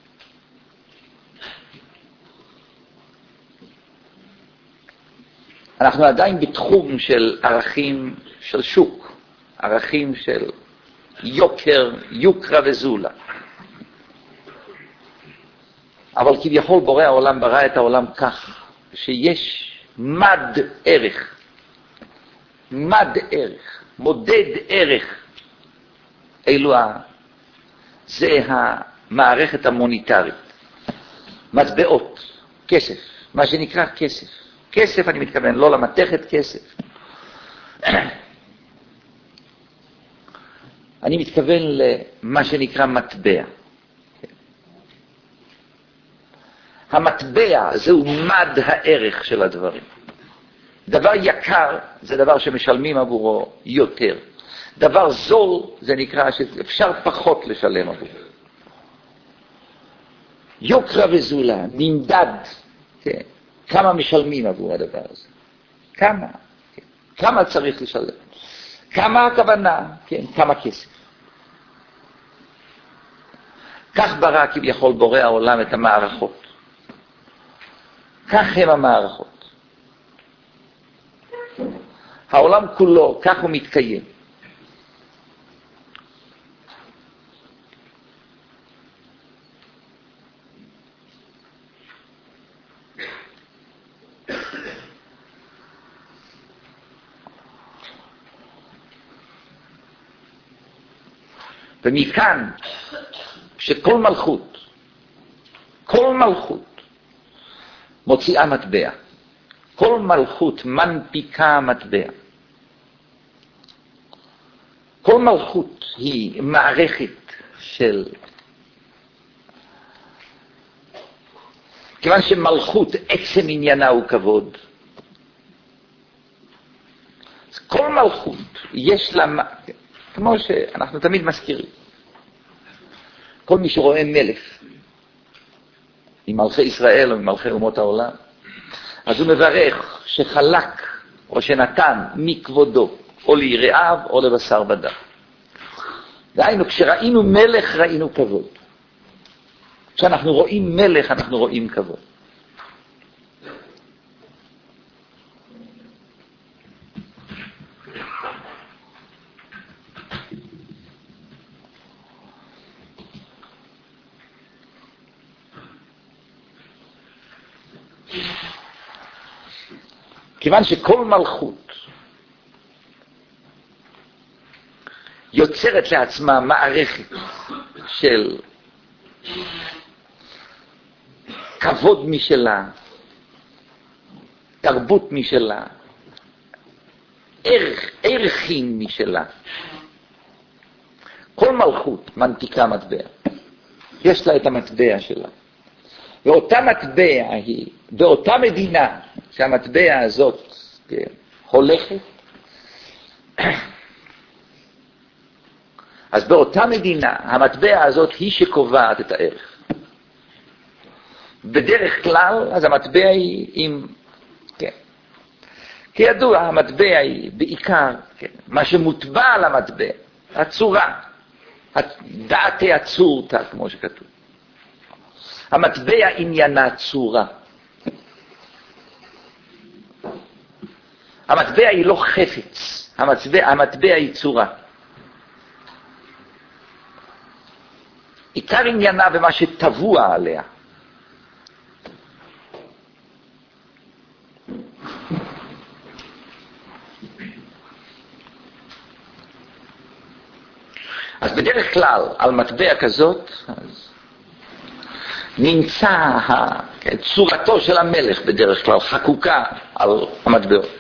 אנחנו עדיין בתחום של ערכים של שוק, ערכים של יוקר, יוקרה וזולה. אבל כביכול בורא העולם ברא את העולם כך, שיש מד ערך, מד ערך, מודד ערך. זה המערכת המוניטרית. מטבעות, כסף, מה שנקרא כסף. כסף אני מתכוון, לא למתכת כסף. אני מתכוון למה שנקרא מטבע. המטבע זהו מד הערך של הדברים. דבר יקר זה דבר שמשלמים עבורו יותר. דבר זול זה נקרא שאפשר פחות לשלם עבורו. יוקרה וזולה נמדד, כן, כמה משלמים עבור הדבר הזה. כמה, כן, כמה צריך לשלם. כמה הכוונה, כן, כמה כסף. כך ברא כביכול בורא העולם את המערכות. כך הם המערכות. העולם כולו, כך הוא מתקיים. ומכאן שכל מלכות, כל מלכות מוציאה מטבע, כל מלכות מנפיקה מטבע. כל מלכות היא מערכת של, כיוון שמלכות עצם עניינה הוא כבוד, כל מלכות יש לה, כמו שאנחנו תמיד מזכירים, כל מי שרואה מלך ממלכי ישראל או ממלכי אומות העולם, אז הוא מברך שחלק או שנתן מכבודו או ליראיו או לבשר בשר. דהיינו, כשראינו מלך ראינו כבוד. כשאנחנו רואים מלך אנחנו רואים כבוד. כיוון שכל מלכות יוצרת לעצמה מערכת של כבוד משלה, תרבות משלה, ערכים משלה. כל מלכות מנפיקה מטבע. יש לה את המטבע שלה. ואותה מטבע היא, באותה מדינה שהמטבע הזאת הולכת, אז באותה מדינה המטבע הזאת היא שקובעת את הערך. בדרך כלל אז המטבע היא עם, כן, כידוע המטבע היא בעיקר, כן, מה שמוטבע על המטבע, הצורה, דעתי הצורתה כמו שכתוב. המטבע עניינה צורה. המטבע היא לא חפץ, המטבע היא צורה. עיקר עניינה במה שטבוע עליה. אז בדרך כלל על מטבע כזאת נמצא צורתו של המלך בדרך כלל חקוקה על המטבעות.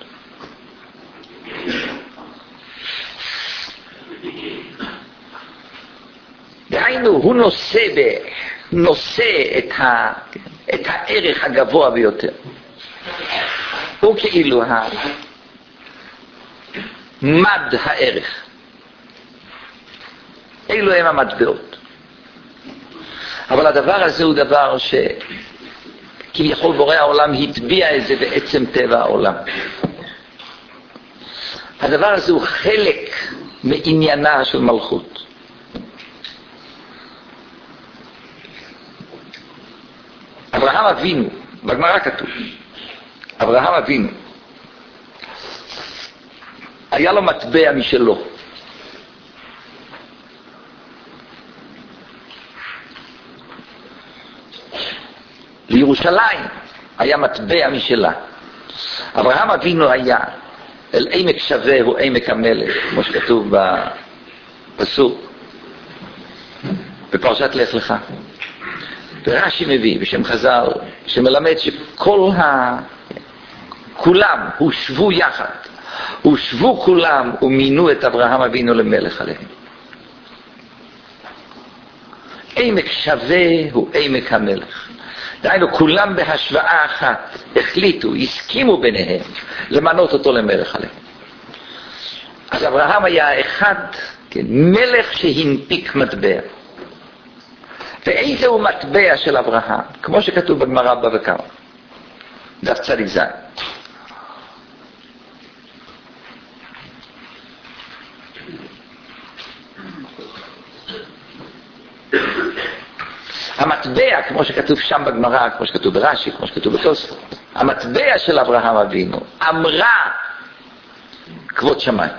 דהיינו, הוא נושא את הערך הגבוה ביותר. הוא כאילו מד הערך. אלו הם המטבעות. אבל הדבר הזה הוא דבר שכביכול בורא העולם הטביע את זה בעצם טבע העולם. הדבר הזה הוא חלק מעניינה של מלכות. אברהם אבינו, בגמרא כתוב, אברהם אבינו, היה לו מטבע משלו. לירושלים היה מטבע משלה. אברהם אבינו היה, אל עמק שווה הוא עמק המלך, כמו שכתוב בפסוק, בפרשת לך לך. ורש"י מביא בשם חז"ל, שמלמד כולם הושבו יחד, הושבו כולם ומינו את אברהם אבינו למלך עליהם. עמק שווה הוא עמק המלך. דהיינו, כולם בהשוואה אחת החליטו, הסכימו ביניהם למנות אותו למלך עליהם. אז אברהם היה אחד, כן, מלך שהנפיק מטבע. ואיזה הוא מטבע של אברהם? כמו שכתוב בגמרא בבא קמא, דף צדיק ז'. המטבע, כמו שכתוב שם בגמרא, כמו שכתוב ברש"י, כמו שכתוב בתוספות, המטבע של אברהם אבינו אמרה כבוד שמיים.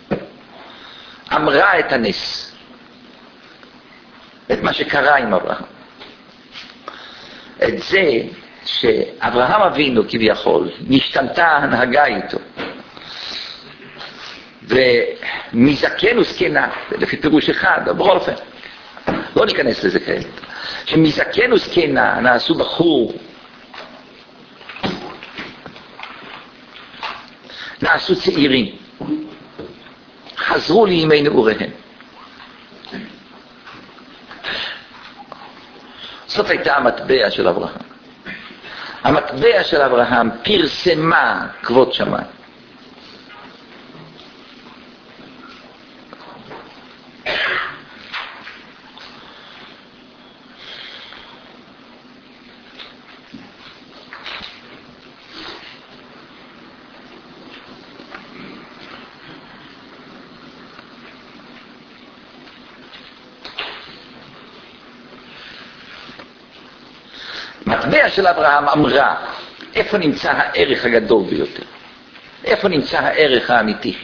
אמרה את הנס, את מה שקרה עם אברהם. את זה שאברהם אבינו כביכול נשתנתה הנהגה איתו. ומזקן וזקנה, לפי פירוש אחד, בכל אופן, לא ניכנס לזה כעת, שמזקן וזקנה נעשו בחור, נעשו צעירים, חזרו לימי נעוריהם. זאת הייתה המטבע של אברהם. המטבע של אברהם פרסמה כבוד שמיים. מטבע של אברהם אמרה, איפה נמצא הערך הגדול ביותר? איפה נמצא הערך האמיתי?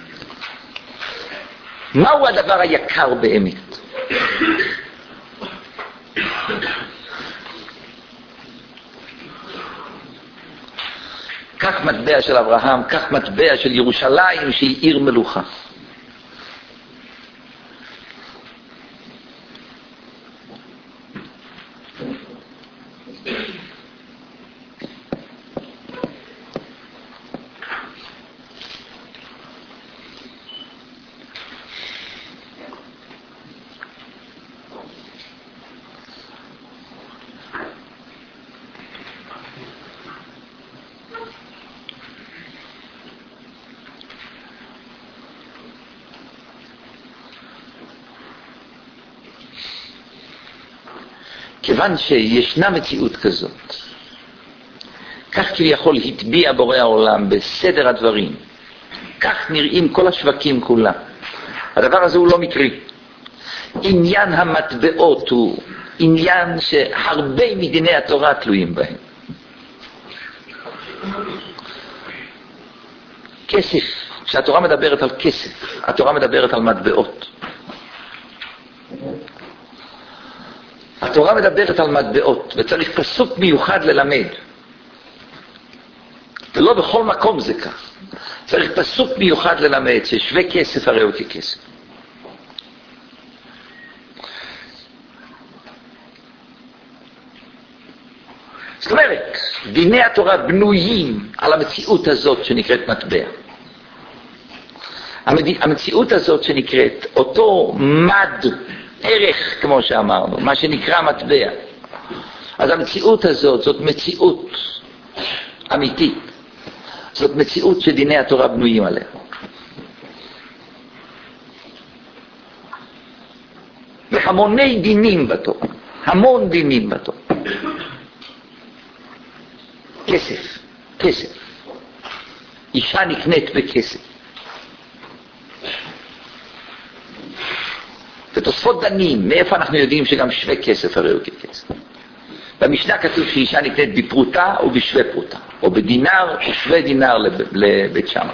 מהו הדבר היקר באמת? כך מטבע של אברהם, כך מטבע של ירושלים שהיא עיר מלוכה. כיוון שישנה מציאות כזאת, כך כביכול התביע בורא העולם בסדר הדברים, כך נראים כל השווקים כולם. הדבר הזה הוא לא מקרי. עניין המטבעות הוא עניין שהרבה מדיני התורה תלויים בהם. כסף, כשהתורה מדברת על כסף, התורה מדברת על מטבעות. התורה מדברת על מטבעות, וצריך פסוק מיוחד ללמד. ולא בכל מקום זה כך. צריך פסוק מיוחד ללמד, ששווה כסף הרי הוא ככסף. זאת אומרת, דיני התורה בנויים על המציאות הזאת שנקראת מטבע. המציאות הזאת שנקראת אותו מד, ערך כמו שאמרנו, מה שנקרא מטבע. אז המציאות הזאת, זאת מציאות אמיתית. זאת מציאות שדיני התורה בנויים עליה. והמוני דינים בתורה, המון דינים בתורה. כסף, כסף. אישה נקנית בכסף. ותוספות דנים, מאיפה אנחנו יודעים שגם שווה כסף הרי הוא ככסף? במשנה כתוב שאישה נקנית בפרוטה או בשווה פרוטה, או בדינר או שווה דינר לבית שמאי.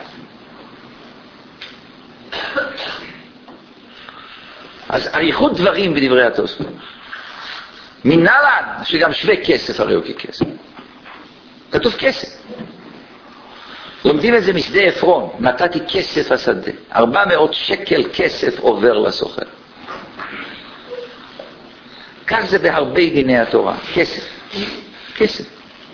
אז אריכות דברים בדברי התוספות. מנהלן שגם שווה כסף הרי הוא ככסף. כתוב כסף. לומדים את זה משדה עפרון, נתתי כסף השדה. 400 שקל כסף עובר לסוחר. כך זה בהרבה דיני התורה, כסף, כסף.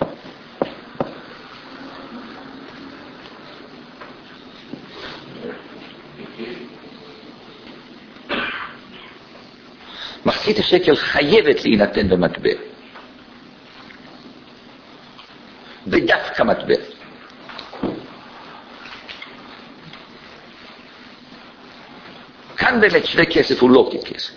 מחצית השקל חייבת להינתן במטבע. בדווקא מטבע. כאן באמת שווה כסף הוא לא ככסף.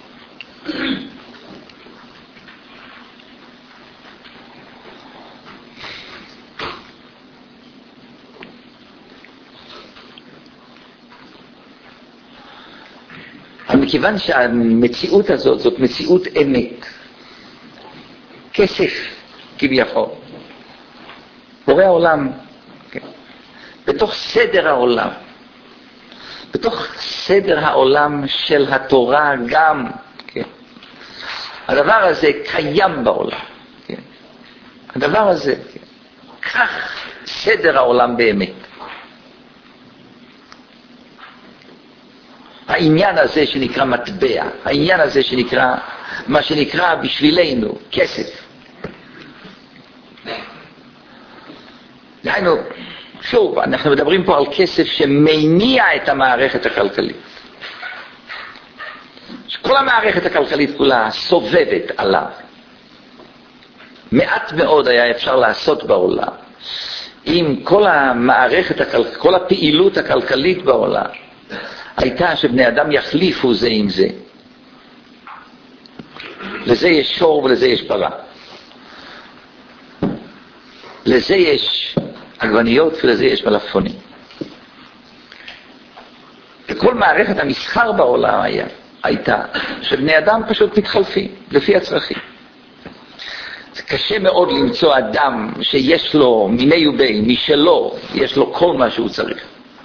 מכיוון שהמציאות הזאת זאת מציאות אמת, כסף כביכול, בורא העולם, כן, בתוך סדר העולם, בתוך סדר העולם של התורה גם, כן? הדבר הזה קיים בעולם, כן? הדבר הזה, כן? כך סדר העולם באמת. העניין הזה שנקרא מטבע, העניין הזה שנקרא, מה שנקרא בשבילנו, כסף. דהיינו, שוב, אנחנו מדברים פה על כסף שמניע את המערכת הכלכלית. שכל המערכת הכלכלית כולה סובבת עליו. מעט מאוד היה אפשר לעשות בעולם. אם כל המערכת, כל הפעילות הכלכלית בעולם, הייתה שבני אדם יחליפו זה עם זה. לזה יש שור ולזה יש פרה. לזה יש עגבניות ולזה יש מלפפונים. וכל מערכת המסחר בעולם הייתה שבני אדם פשוט מתחלפים לפי הצרכים. זה קשה מאוד למצוא אדם שיש לו מיני ובי, משלו, יש לו כל מה שהוא צריך.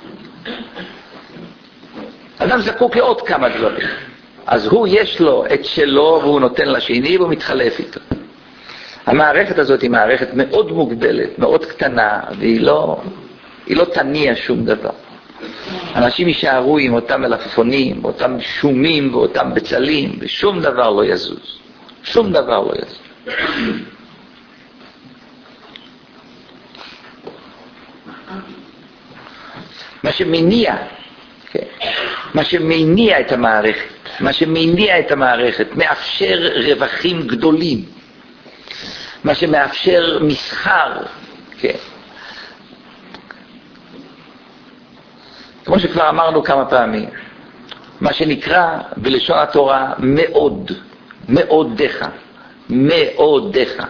אדם זקוק לעוד כמה דברים. אז הוא יש לו את שלו והוא נותן לשני והוא מתחלף איתו. המערכת הזאת היא מערכת מאוד מוגבלת, מאוד קטנה, והיא לא תניע שום דבר. אנשים יישארו עם אותם מלפפונים, אותם שומים ואותם בצלים, ושום דבר לא יזוז. שום דבר לא יזוז. מה שמניע את המערכת, מאפשר רווחים גדולים, מה שמאפשר מסחר, כן. כמו שכבר אמרנו כמה פעמים, מה שנקרא בלשון התורה מאוד, מאודך, מאודך.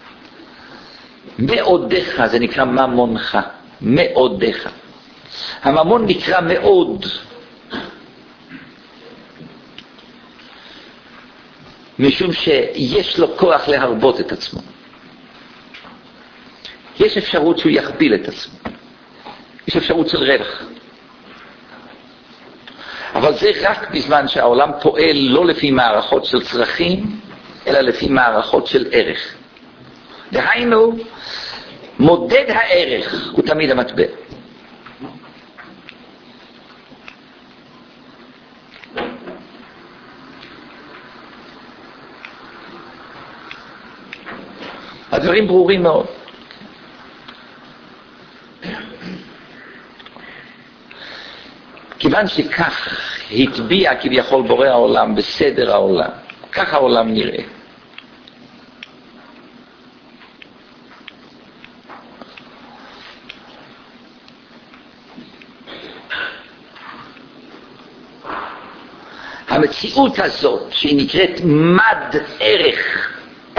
מאודך זה נקרא ממונך, מאודך. הממון נקרא מאוד, משום שיש לו כוח להרבות את עצמו. יש אפשרות שהוא יכפיל את עצמו. יש אפשרות של רווח. אבל זה רק בזמן שהעולם פועל לא לפי מערכות של צרכים, אלא לפי מערכות של ערך. דהיינו, מודד הערך הוא תמיד המטבע. הדברים ברורים מאוד. כיוון שכך התביע כביכול בורא העולם בסדר העולם, כך העולם נראה. המציאות הזאת שהיא נקראת מד ערך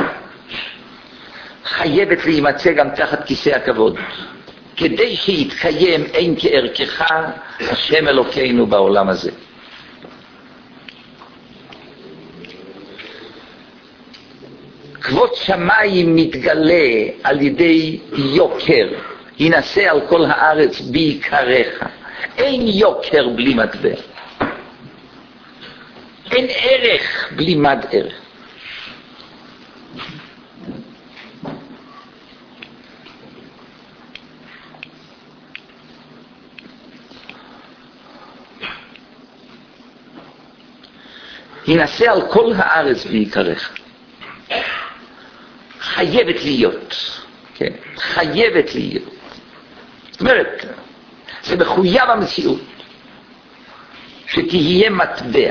חייבת להימצא גם תחת כיסא הכבוד. כדי שיתקיים אין כערכך השם אלוקינו בעולם הזה. כבוד שמיים מתגלה על ידי יוקר, ינסה על כל הארץ בעיקריך. אין יוקר בלי מטבע. אין ערך בלי מד ערך. ינסה על כל הארץ בעיקריך. חייבת להיות. כן? חייבת להיות. זאת אומרת, זה מחויב המציאות. שתהיה מטבע.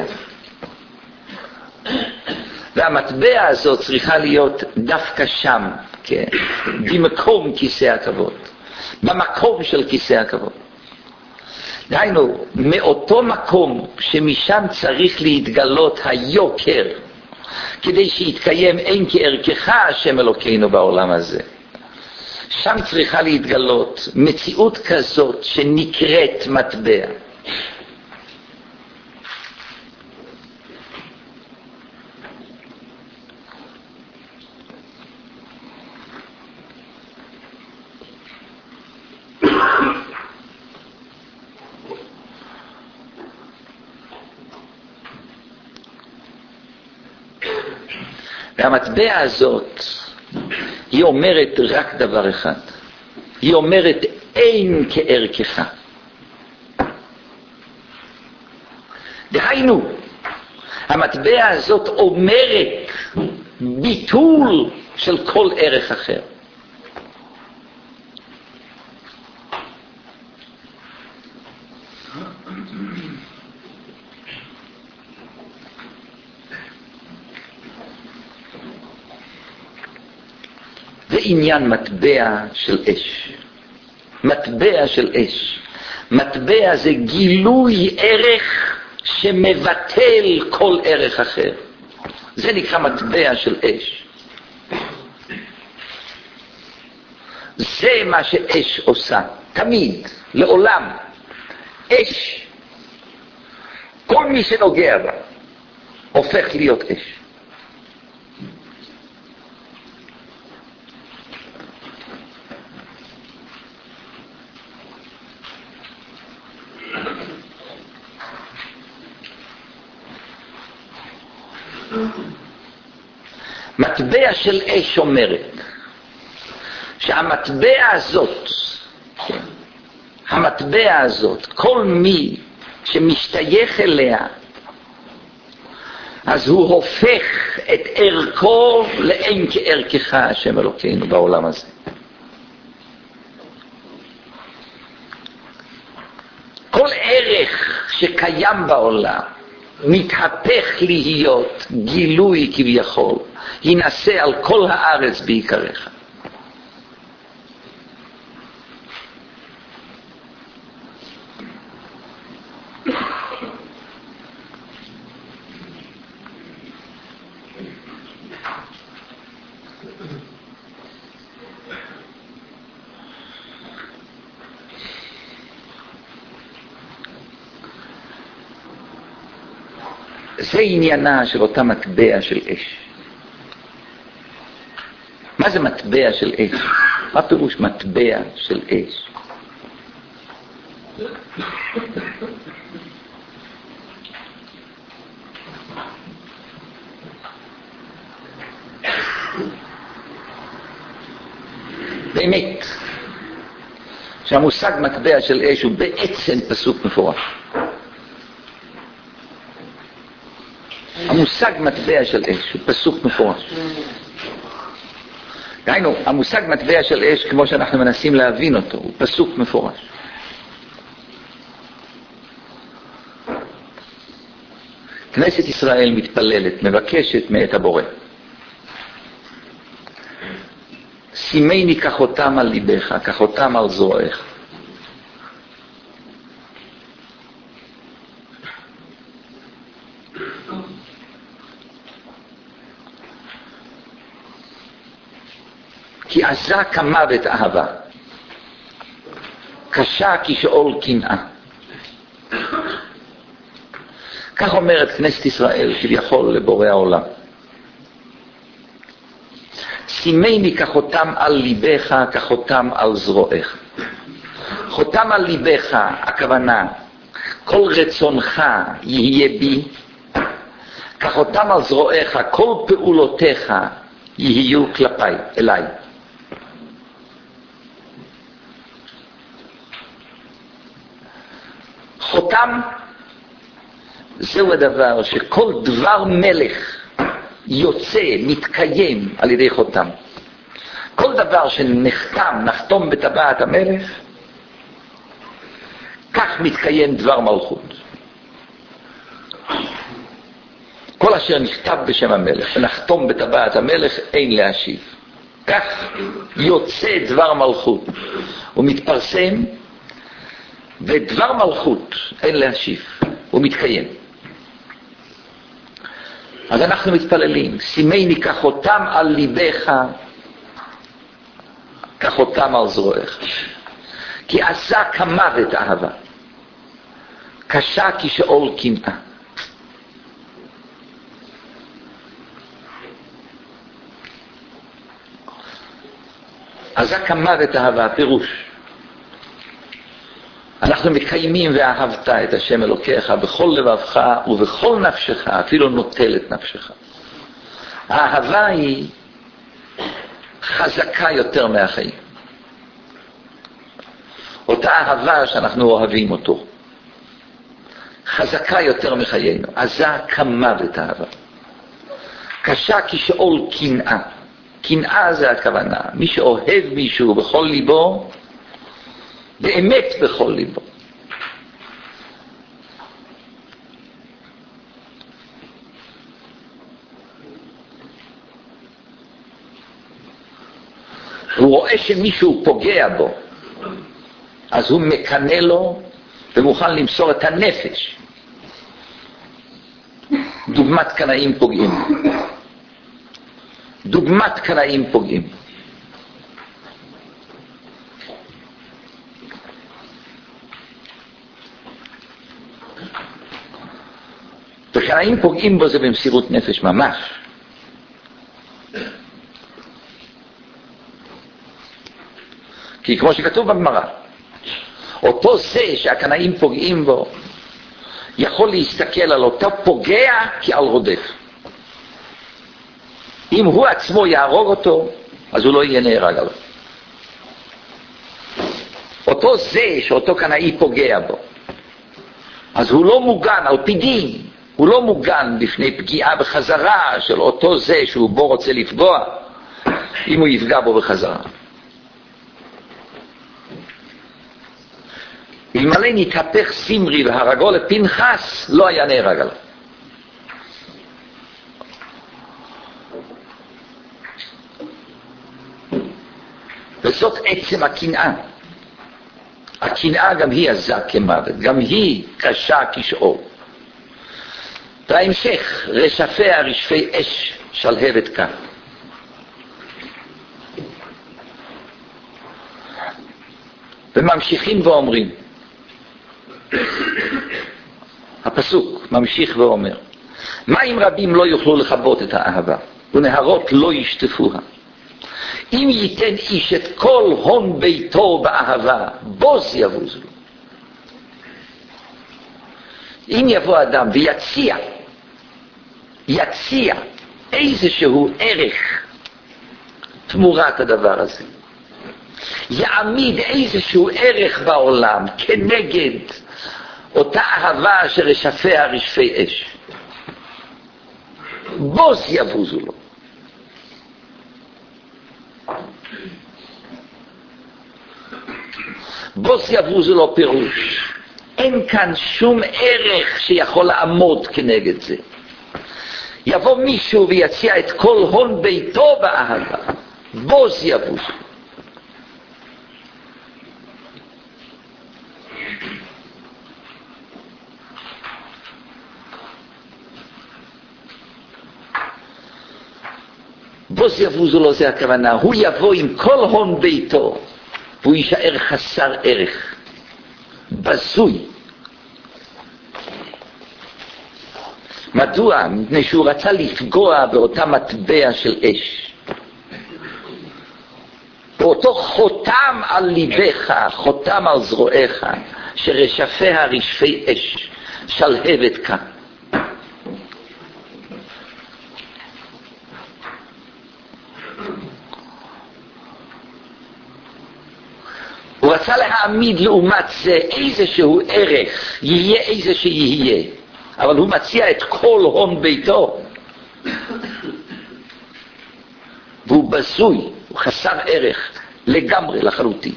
והמטבע הזאת צריכה להיות דווקא שם. כן? במקום כיסא הכבוד. במקום של כיסא הכבוד. דהיינו, מאותו מקום שמשם צריך להתגלות היוקר, כדי שיתקיים אין כערכך השם אלוקינו בעולם הזה. שם צריכה להתגלות מציאות כזאת שנקראת מטבע. והמטבע הזאת, היא אומרת רק דבר אחד. היא אומרת אין כערכך. דהיינו, המטבע הזאת אומרת ביטול של כל ערך אחר. זה עניין מטבע של אש. מטבע של אש. מטבע זה גילוי ערך שמבטל כל ערך אחר. זה נקרא מטבע של אש. זה מה שאש עושה. תמיד, לעולם. אש. כל מי שנוגע בה הופך להיות אש. מטבע של אש אומרת שהמטבע הזאת, המטבע הזאת, כל מי שמשתייך אליה, אז הוא הופך את ערכו לאין כערכך השם אלוקינו בעולם הזה. כל ערך שקיים בעולם מתהפך להיות גילוי כביכול, ינסה על כל הארץ בעיקריך. זה עניינה של אותה מטבע של אש. מה זה מטבע של אש? מה פירוש מטבע של אש? באמת, שהמושג מטבע של אש הוא בעצם פסוק מפורש. המושג מטבע של אש הוא פסוק מפורש. דהיינו, המושג מטבע של אש, כמו שאנחנו מנסים להבין אותו, הוא פסוק מפורש. כנסת ישראל מתפללת, מבקשת מאת הבורא. שימני כחותם על ליבך, כחותם על זרועך. כי עזה כמוות אהבה, קשה כשאול קנאה. כך אומרת כנסת ישראל כביכול לבורא העולם. שימני כחותם על ליבך, כחותם על זרועך. חותם על ליבך, הכוונה, כל רצונך יהיה בי, כחותם על זרועך, כל פעולותיך יהיו כלפי, אליי. חותם זהו הדבר שכל דבר מלך יוצא, מתקיים על ידי חותם. כל דבר נחתום בטבעת המלך, כך מתקיים דבר מלכות. כל אשר נכתב בשם המלך ונחתום בטבעת המלך אין להשיב. כך יוצא דבר מלכות ומתפרסם, ודבר מלכות אין להשיב, הוא מתקיים. אז אנחנו מתפללים, שימני כחותם על ליבך, כחותם על זרועך. כי עשה כמוות אהבה, קשה כשאול קנאה. עשה כמוות אהבה, פירוש. אנחנו מקיימים ואהבת את השם אלוקיך בכל לבבך ובכל נפשך, אפילו נוטל את נפשך. האהבה היא חזקה יותר מהחיים. אותה אהבה שאנחנו אוהבים אותו, חזקה יותר מחיינו, עזה כמוות אהבה. קשה כשאול קנאה. קנאה זה הכוונה, מי שאוהב מישהו בכל ליבו, באמת בכל ליבו. הוא רואה שמישהו פוגע בו, אז הוא מקנה לו ומוכן למסור את הנפש. דוגמת קנאים פוגעים. דוגמת קנאים פוגעים. וקנאים פוגעים בו זה במסירות נפש ממש. כי כמו שכתוב בגמרא, אותו זה שהקנאים פוגעים בו, יכול להסתכל על אותו פוגע כעל רודף. אם הוא עצמו יהרוג אותו, אז הוא לא יהיה נהרג עליו. אותו זה שאותו קנאי פוגע בו, אז הוא לא מוגן על פי דין, הוא לא מוגן בפני פגיעה בחזרה של אותו זה שהוא בו רוצה לפגוע, אם הוא יפגע בו בחזרה. אלמלא נתהפך סמרי והרגו לפנחס, לא היה נהרג עליו. וזאת עצם הקנאה. הקנאה גם היא עזה כמוות, גם היא קשה כשאול. בהמשך, רשפיה רשפי אש שלהבת כאן. וממשיכים ואומרים, הפסוק ממשיך ואומר, מים רבים לא יוכלו לכבות את האהבה, ונהרות לא ישטפוה. אם ייתן איש את כל הון ביתו באהבה, בוז יבוז לו. אם יבוא אדם ויציע איזשהו ערך תמורת הדבר הזה, יעמיד איזשהו ערך בעולם כנגד אותה אהבה שרשפיה רשפי אש, בוז יבוזו לו. בוז יבוזו לו פירוש, אין כאן שום ערך שיכול לעמוד כנגד זה. יבוא מישהו ויציע את כל הון ביתו באהבה, בוז יבוזו. בוז יבוזו לו זה הכוונה, הוא יבוא עם כל הון ביתו, והוא יישאר חסר ערך, בזוי. מדוע? מפני שהוא רצה לפגוע באותה מטבע של אש. באותו חותם על ליבך, חותם על זרועיך, שרשפיה רשפי אש, שלהבת כאן. הוא רצה להעמיד לעומת זה איזשהו ערך, יהיה איזה שיהיה, אבל הוא מציע את כל הון ביתו, והוא בזוי, הוא חסר ערך לגמרי לחלוטין.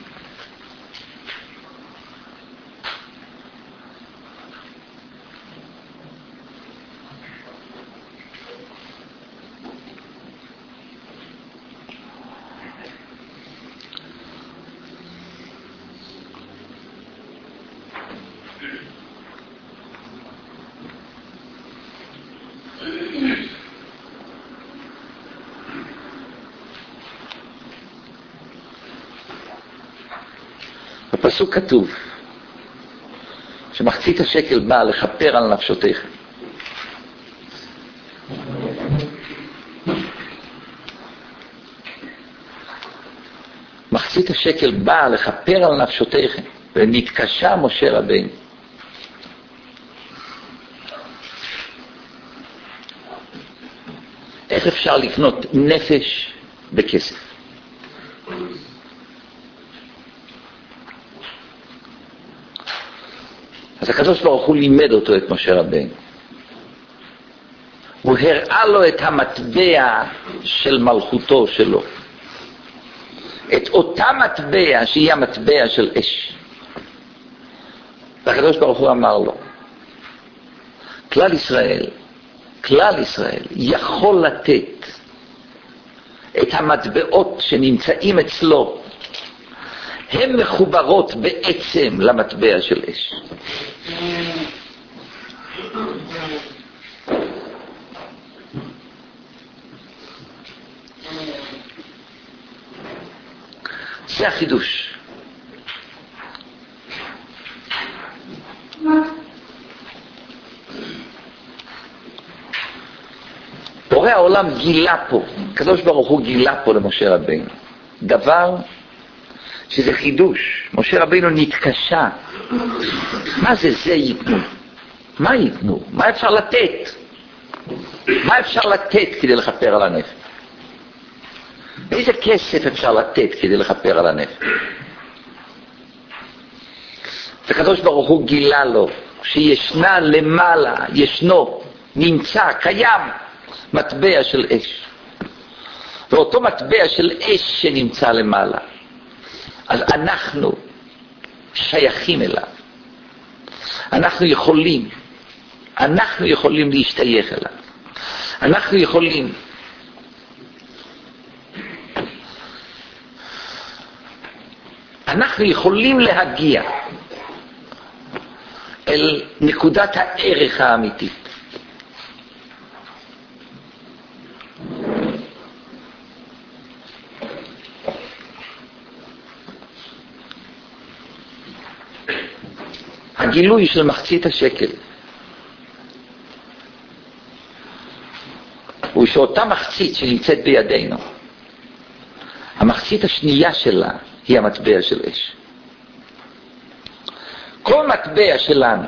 בפסוק כתוב שמחצית השקל באה לכפר על נפשותיך. מחצית השקל באה לכפר על נפשותיך, ונתקשה משה רבינו. איך אפשר לקנות נפש בכסף? אז הקדוש ברוך הוא לימד אותו את משה רבנו. הוא הראה לו את המטבע של מלכותו שלו. את אותה מטבע שהיא המטבע של אש. והקדוש ברוך הוא אמר לו, כלל ישראל יכול לתת את המטבעות שנמצאים אצלו, הן מחוברות בעצם למטבע של אש. זה החידוש. בורא העולם גילה פה, הקדוש ברוך הוא גילה פה למשה רבינו דבר שזה חידוש. משה רבינו נתקשה, מה זה ייתנו? מה ייתנו? מה אפשר לתת? מה אפשר לתת כדי לכפר על הנפש? איזה כסף אפשר לתת כדי לכפר על הנפש? הקדוש ברוך הוא גילה לו שישנה למעלה, נמצא, קיים מטבע של אש. ואותו מטבע של אש שנמצא למעלה, אז אנחנו שייכים אליו. אנחנו יכולים להשתייך אליו. אנחנו יכולים להגיע אל נקודת הערך האמיתית. הגילוי של מחצית השקל הוא שאותה מחצית שנמצאת בידינו, המחצית השנייה שלה היא המטבע של אש. כל מטבע שלנו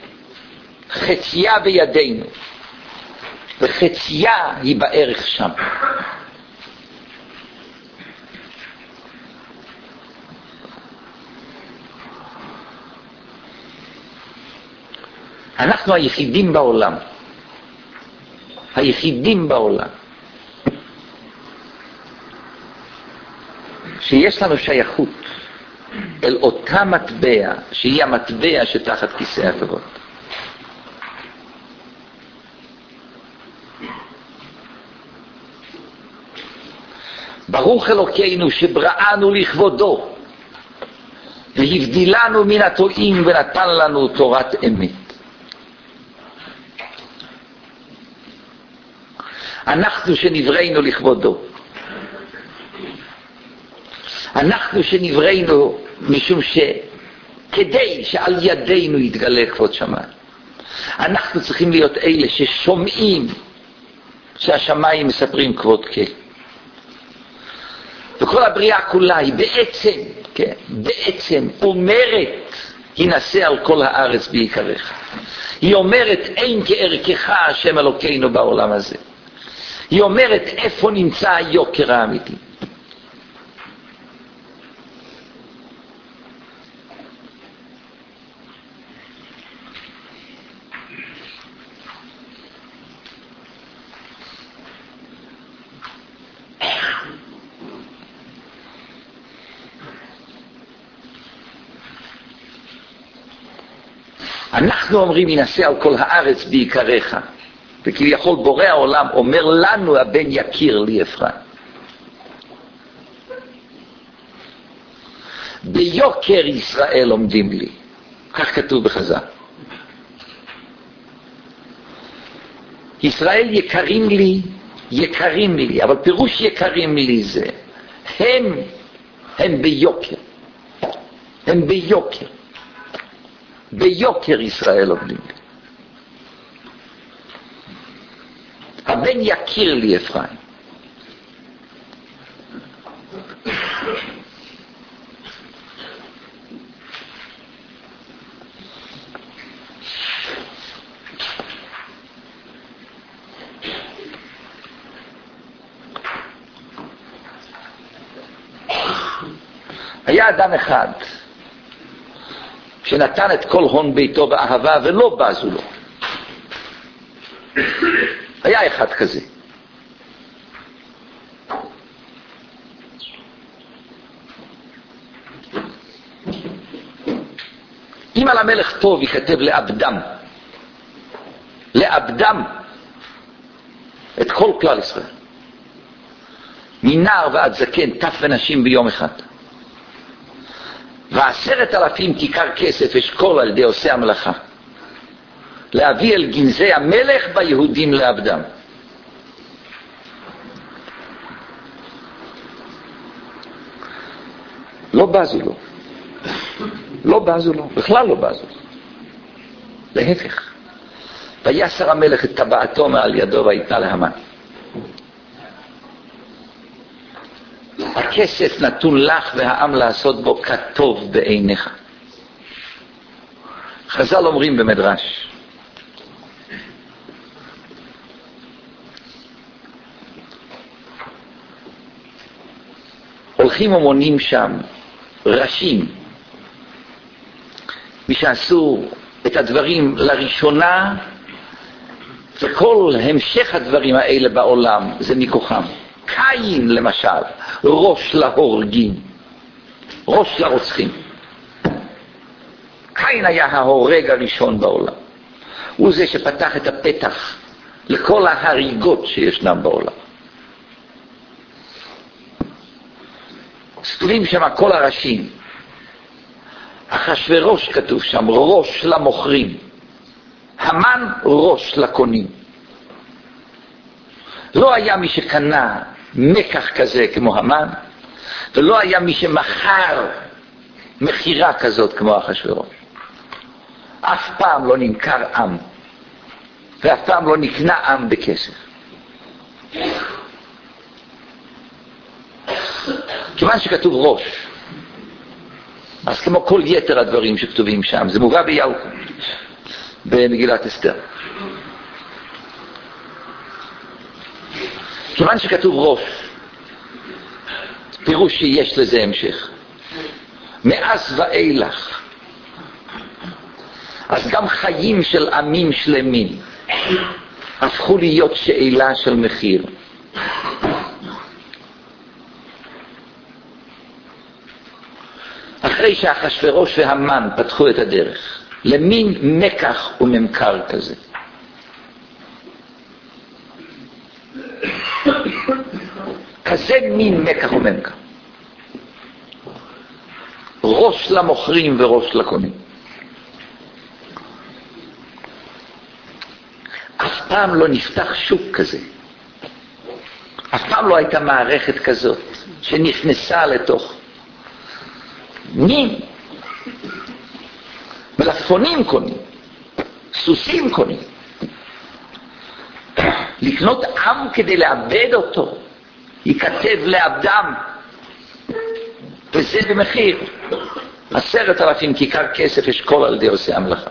חצייה בידינו וחצייה היא בערך שם. אנחנו היחידים בעולם שיש לנו שייכות אל אותה מטבע שהיא המטבע שתחת כיסא הכבוד. ברוך אלוקינו שבראנו לכבודו והבדילנו מן הטועים ונתן לנו תורת אמת. אנחנו שנבראנו לכבודו, אנחנו שנבראנו משום כדי שעל ידינו יתגלה כבוד שמיים. אנחנו צריכים להיות אלה ששומעים שהשמיים מספרים כבוד כל. וכל הבריאה כולה היא בעצם אומרת, ינסה על כל הארץ בעיקרך. היא אומרת, אין כערכך השם אלוקינו בעולם הזה. היא אומרת, איפה נמצא היוקר האמיתי? אנחנו אומרים, ינסה על כל הארץ בעיקרך. וכביכול בורא העולם אומר לנו, הבן יקיר לי אפרים. ביוקר ישראל עומדים לי. כך כתוב בחז"ל. ישראל יקרים לי, אבל פירוש יקרים לי זה, הם ביוקר. ביוקר ישראל עומדים לי. הבן יכיר לי אפרים. היה אדם אחד שנתן את כל הון ביתו באהבה ולא בזו לו. היה אחד כזה. אם על המלך טוב יכתב לאבדם את כל כלל ישראל, מנער ועד זקן, טף ונשים ביום אחד, ו10,000 כיכר כסף אשכול על ידי עושה המלאכה, להביא אל גנזי המלך ביהודים לאבדם. לא בזו לו. לא בזו לו, בכלל לא בזו. להפך. ויסר המלך את טבעתו מעל ידו ויתנה להמן. הכסף נתון לך והעם לעשות בו כטוב בעיניך. חז"ל אומרים במדרש, הולכים ומונים שם ראשים, מי שעשו את הדברים לראשונה, וכל המשך הדברים האלה בעולם זה מכוחם. קין למשל, ראש להורגים, ראש לרוצחים. קין היה ההורג הראשון בעולם. הוא זה שפתח את הפתח לכל ההריגות שישנם בעולם. כתובים שם כל הראשים. אחשוורוש כתוב שם, ראש למוכרים. המן ראש לקונים. לא היה מי שקנה מקח כזה כמו המן, ולא היה מי שמכר מחירה כזאת כמו אחשוורוש. אף פעם לא נמכר עם, ואף פעם לא נקנה עם בכסף. כיוון שכתוב ראש, אז כמו כל יתר הדברים שכתובים שם, זה מובא ביעקב, במגילת אסתר. כיוון שכתוב ראש, פירוש שיש לזה המשך. מאז ואילך. אז גם חיים של עמים שלמים הפכו להיות שאלה של מחיר. אחרי שאחשוורוש והמן פתחו את הדרך למין מקח וממכר כזה, כזה מין מקח וממכר, ראש למוכרים וראש לקונים. אף פעם לא נפתח שוק כזה, אף פעם לא הייתה מערכת כזאת שנכנסה לתוך נים. מלפפונים קונים, סוסים קונים. לקנות עם כדי לאבד אותו, ייכתב לאבדם, וזה במחיר 10,000 כיכר כסף אשכול על ידי עושה המלאכה.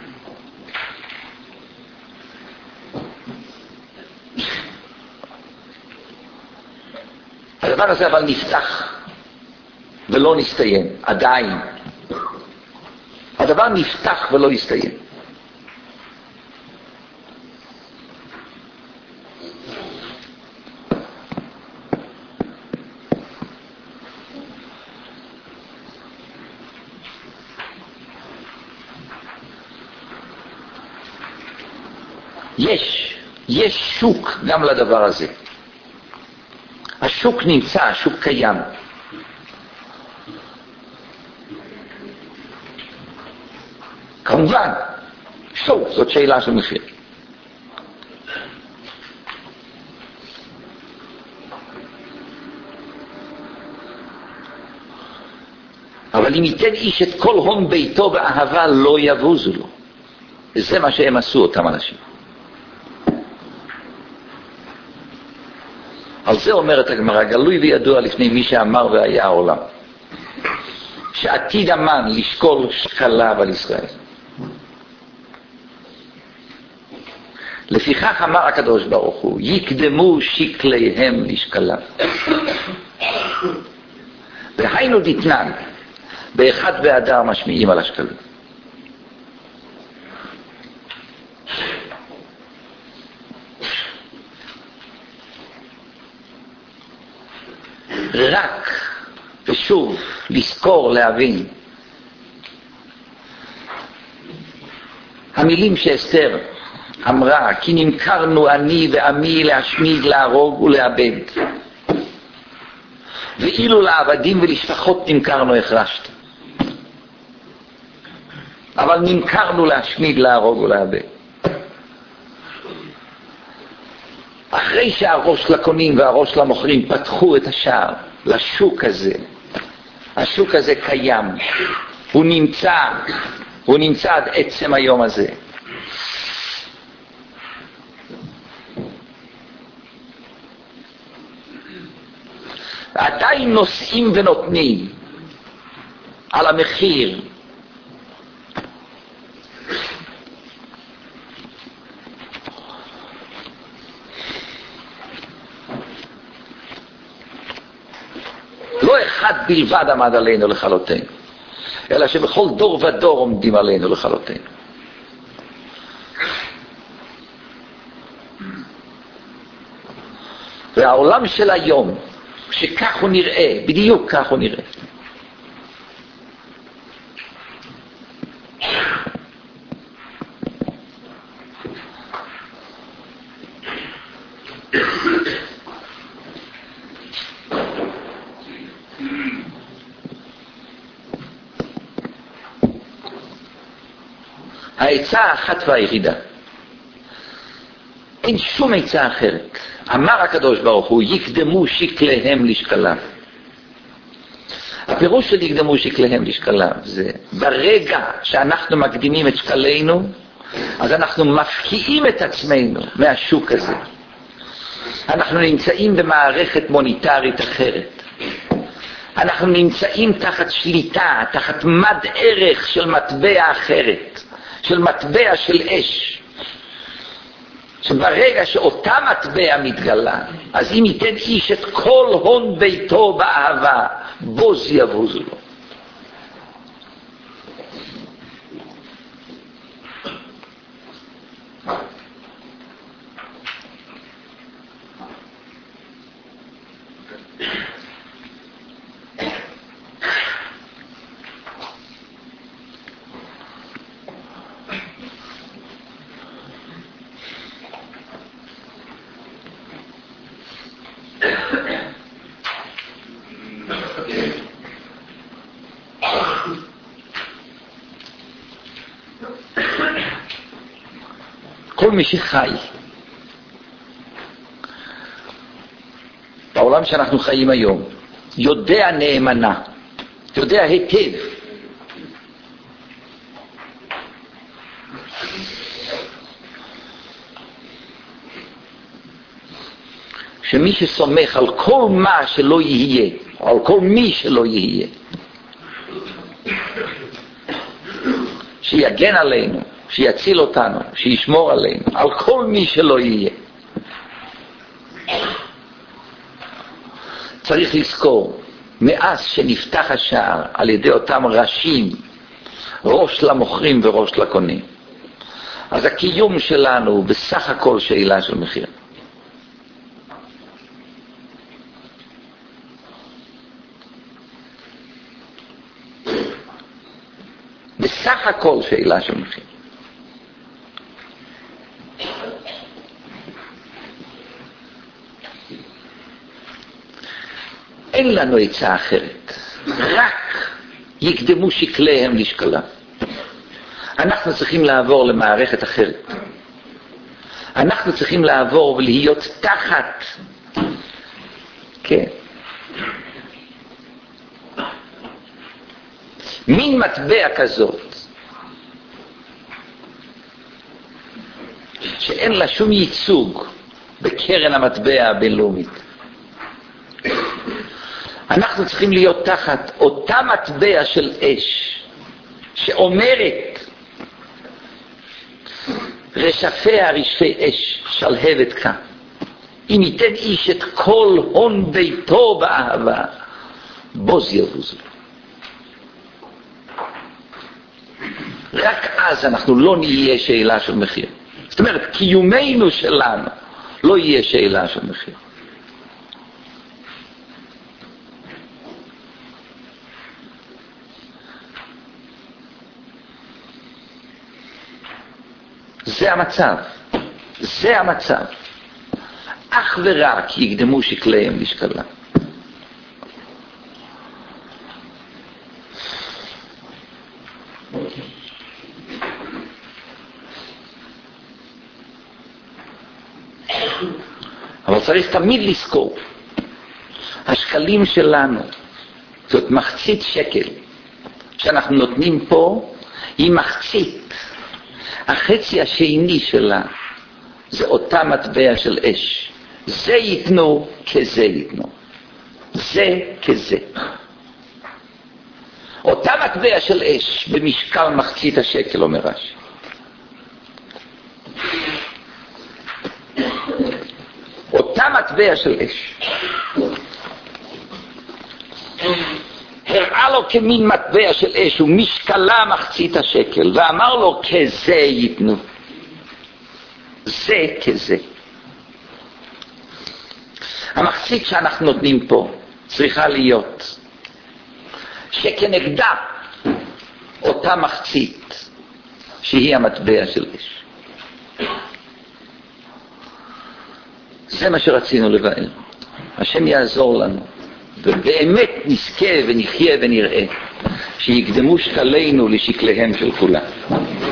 הדבר הזה אבל נפתח ולא נסתיים, עדיין. הדבר נפתח ולא יסתיים. יש שוק גם לדבר הזה. השוק נמצא, השוק קיים. כמובן, שוק, זאת שאלה של מחיר. אבל אם ייתן איש את כל הון ביתו באהבה, לא יבוזו לו. וזה מה שהם עשו אותם אנשים. על זה אומרת הגמרא, גלוי וידוע לפני מי שאמר והיה העולם, שעתיד המן לשקול שקליו על ישראל. לפיכך אמר הקדוש ברוך הוא, יקדמו שקליהם לשקליו. והיינו דתנן, באחד באדר משמיעים על השקלים. רק, ושוב, לזכור, להבין, המילים שאסתר אמרה, כי נמכרנו אני ועמי להשמיד, להרוג ולאבד. ואילו לעבדים ולשפחות נמכרנו החרשת. אבל נמכרנו להשמיד, להרוג ולאבד. אחרי שהראש לקונים והראש למוכרים פתחו את השער לשוק הזה, השוק הזה קיים, הוא נמצא עד עצם היום הזה. עדיין נושאים ונותנים על המחיר. לא אחד בלבד עמד עלינו לכלותנו, אלא שבכל דור ודור עומדים עלינו לכלותנו. והעולם של היום, שכך הוא נראה, בדיוק כך הוא נראה. העצה האחת והיחידה, אין שום עצה אחרת. אמר הקדוש ברוך הוא, יקדמו שקליהם לשקליו. הפירוש של יקדמו שקליהם לשקליו זה ברגע שאנחנו מקדימים את שקלינו, אז אנחנו מפקיעים את עצמנו מהשוק הזה. אנחנו נמצאים במערכת מוניטרית אחרת. אנחנו נמצאים תחת שליטה, תחת מד ערך של מטבע אחרת, של מטבע של אש. שברגע שאותה מטבע מתגלה, אז אם ייתן איש את כל הון ביתו באהבה, בוז יבוז לו. כל מי שחי בעולם שאנחנו חיים היום יודע נאמנה, יודע היטב שמי שסומך על כל מה שלא יהיה, על כל מי שלא יהיה, שיגן עלינו, שיציל אותנו, שישמור עלינו, על כל מי שלא יהיה. צריך לזכור, מאז שנפתח השער על ידי אותם ראשים, ראש למוכרים וראש לקונים, אז הקיום שלנו הוא בסך הכל שאלה של מחיר. בסך הכל שאלה של מחיר. אין לנו עצה אחרת, רק יקדמו שקליהם לשקלה. אנחנו צריכים לעבור למערכת אחרת. אנחנו צריכים לעבור ולהיות תחת, כן, מין מטבע כזאת שאין לה שום ייצוג בקרן המטבע הבינלאומית. אנחנו צריכים להיות תחת אותה מטבע של אש שאומרת רשפיה רשפי אש שלהבת כאן, אם ייתן איש את כל הון ביתו באהבה, בוז יבוזו. רק אז אנחנו לא נהיה שאלה של מחיר. זאת אומרת, קיומנו שלנו לא יהיה שאלה של מחיר. זה המצב. זה המצב. אך ורק יקדמו שקליהם לשקלה. אבל צריך תמיד לזכור, השקלים שלנו, זאת מחצית שקל שאנחנו נותנים פה, היא מחצית. החצי השני שלה זה אותה מטבע של אש. זה ייתנו כזה ייתנו. זה כזה. אותה מטבע של אש במשקל מחצית השקל, אומר רש"י. אותה מטבע של אש. הראה לו כמין מטבע של אש ומשקלה מחצית השקל, ואמר לו כזה ייתנו. זה כזה. המחצית שאנחנו נותנים פה צריכה להיות שכנגדה אותה מחצית שהיא המטבע של אש. זה מה שרצינו לבאר. השם יעזור לנו, ובאמת נזכה ונחיה ונראה שיקדמו שקלינו לשקליהם של כולם.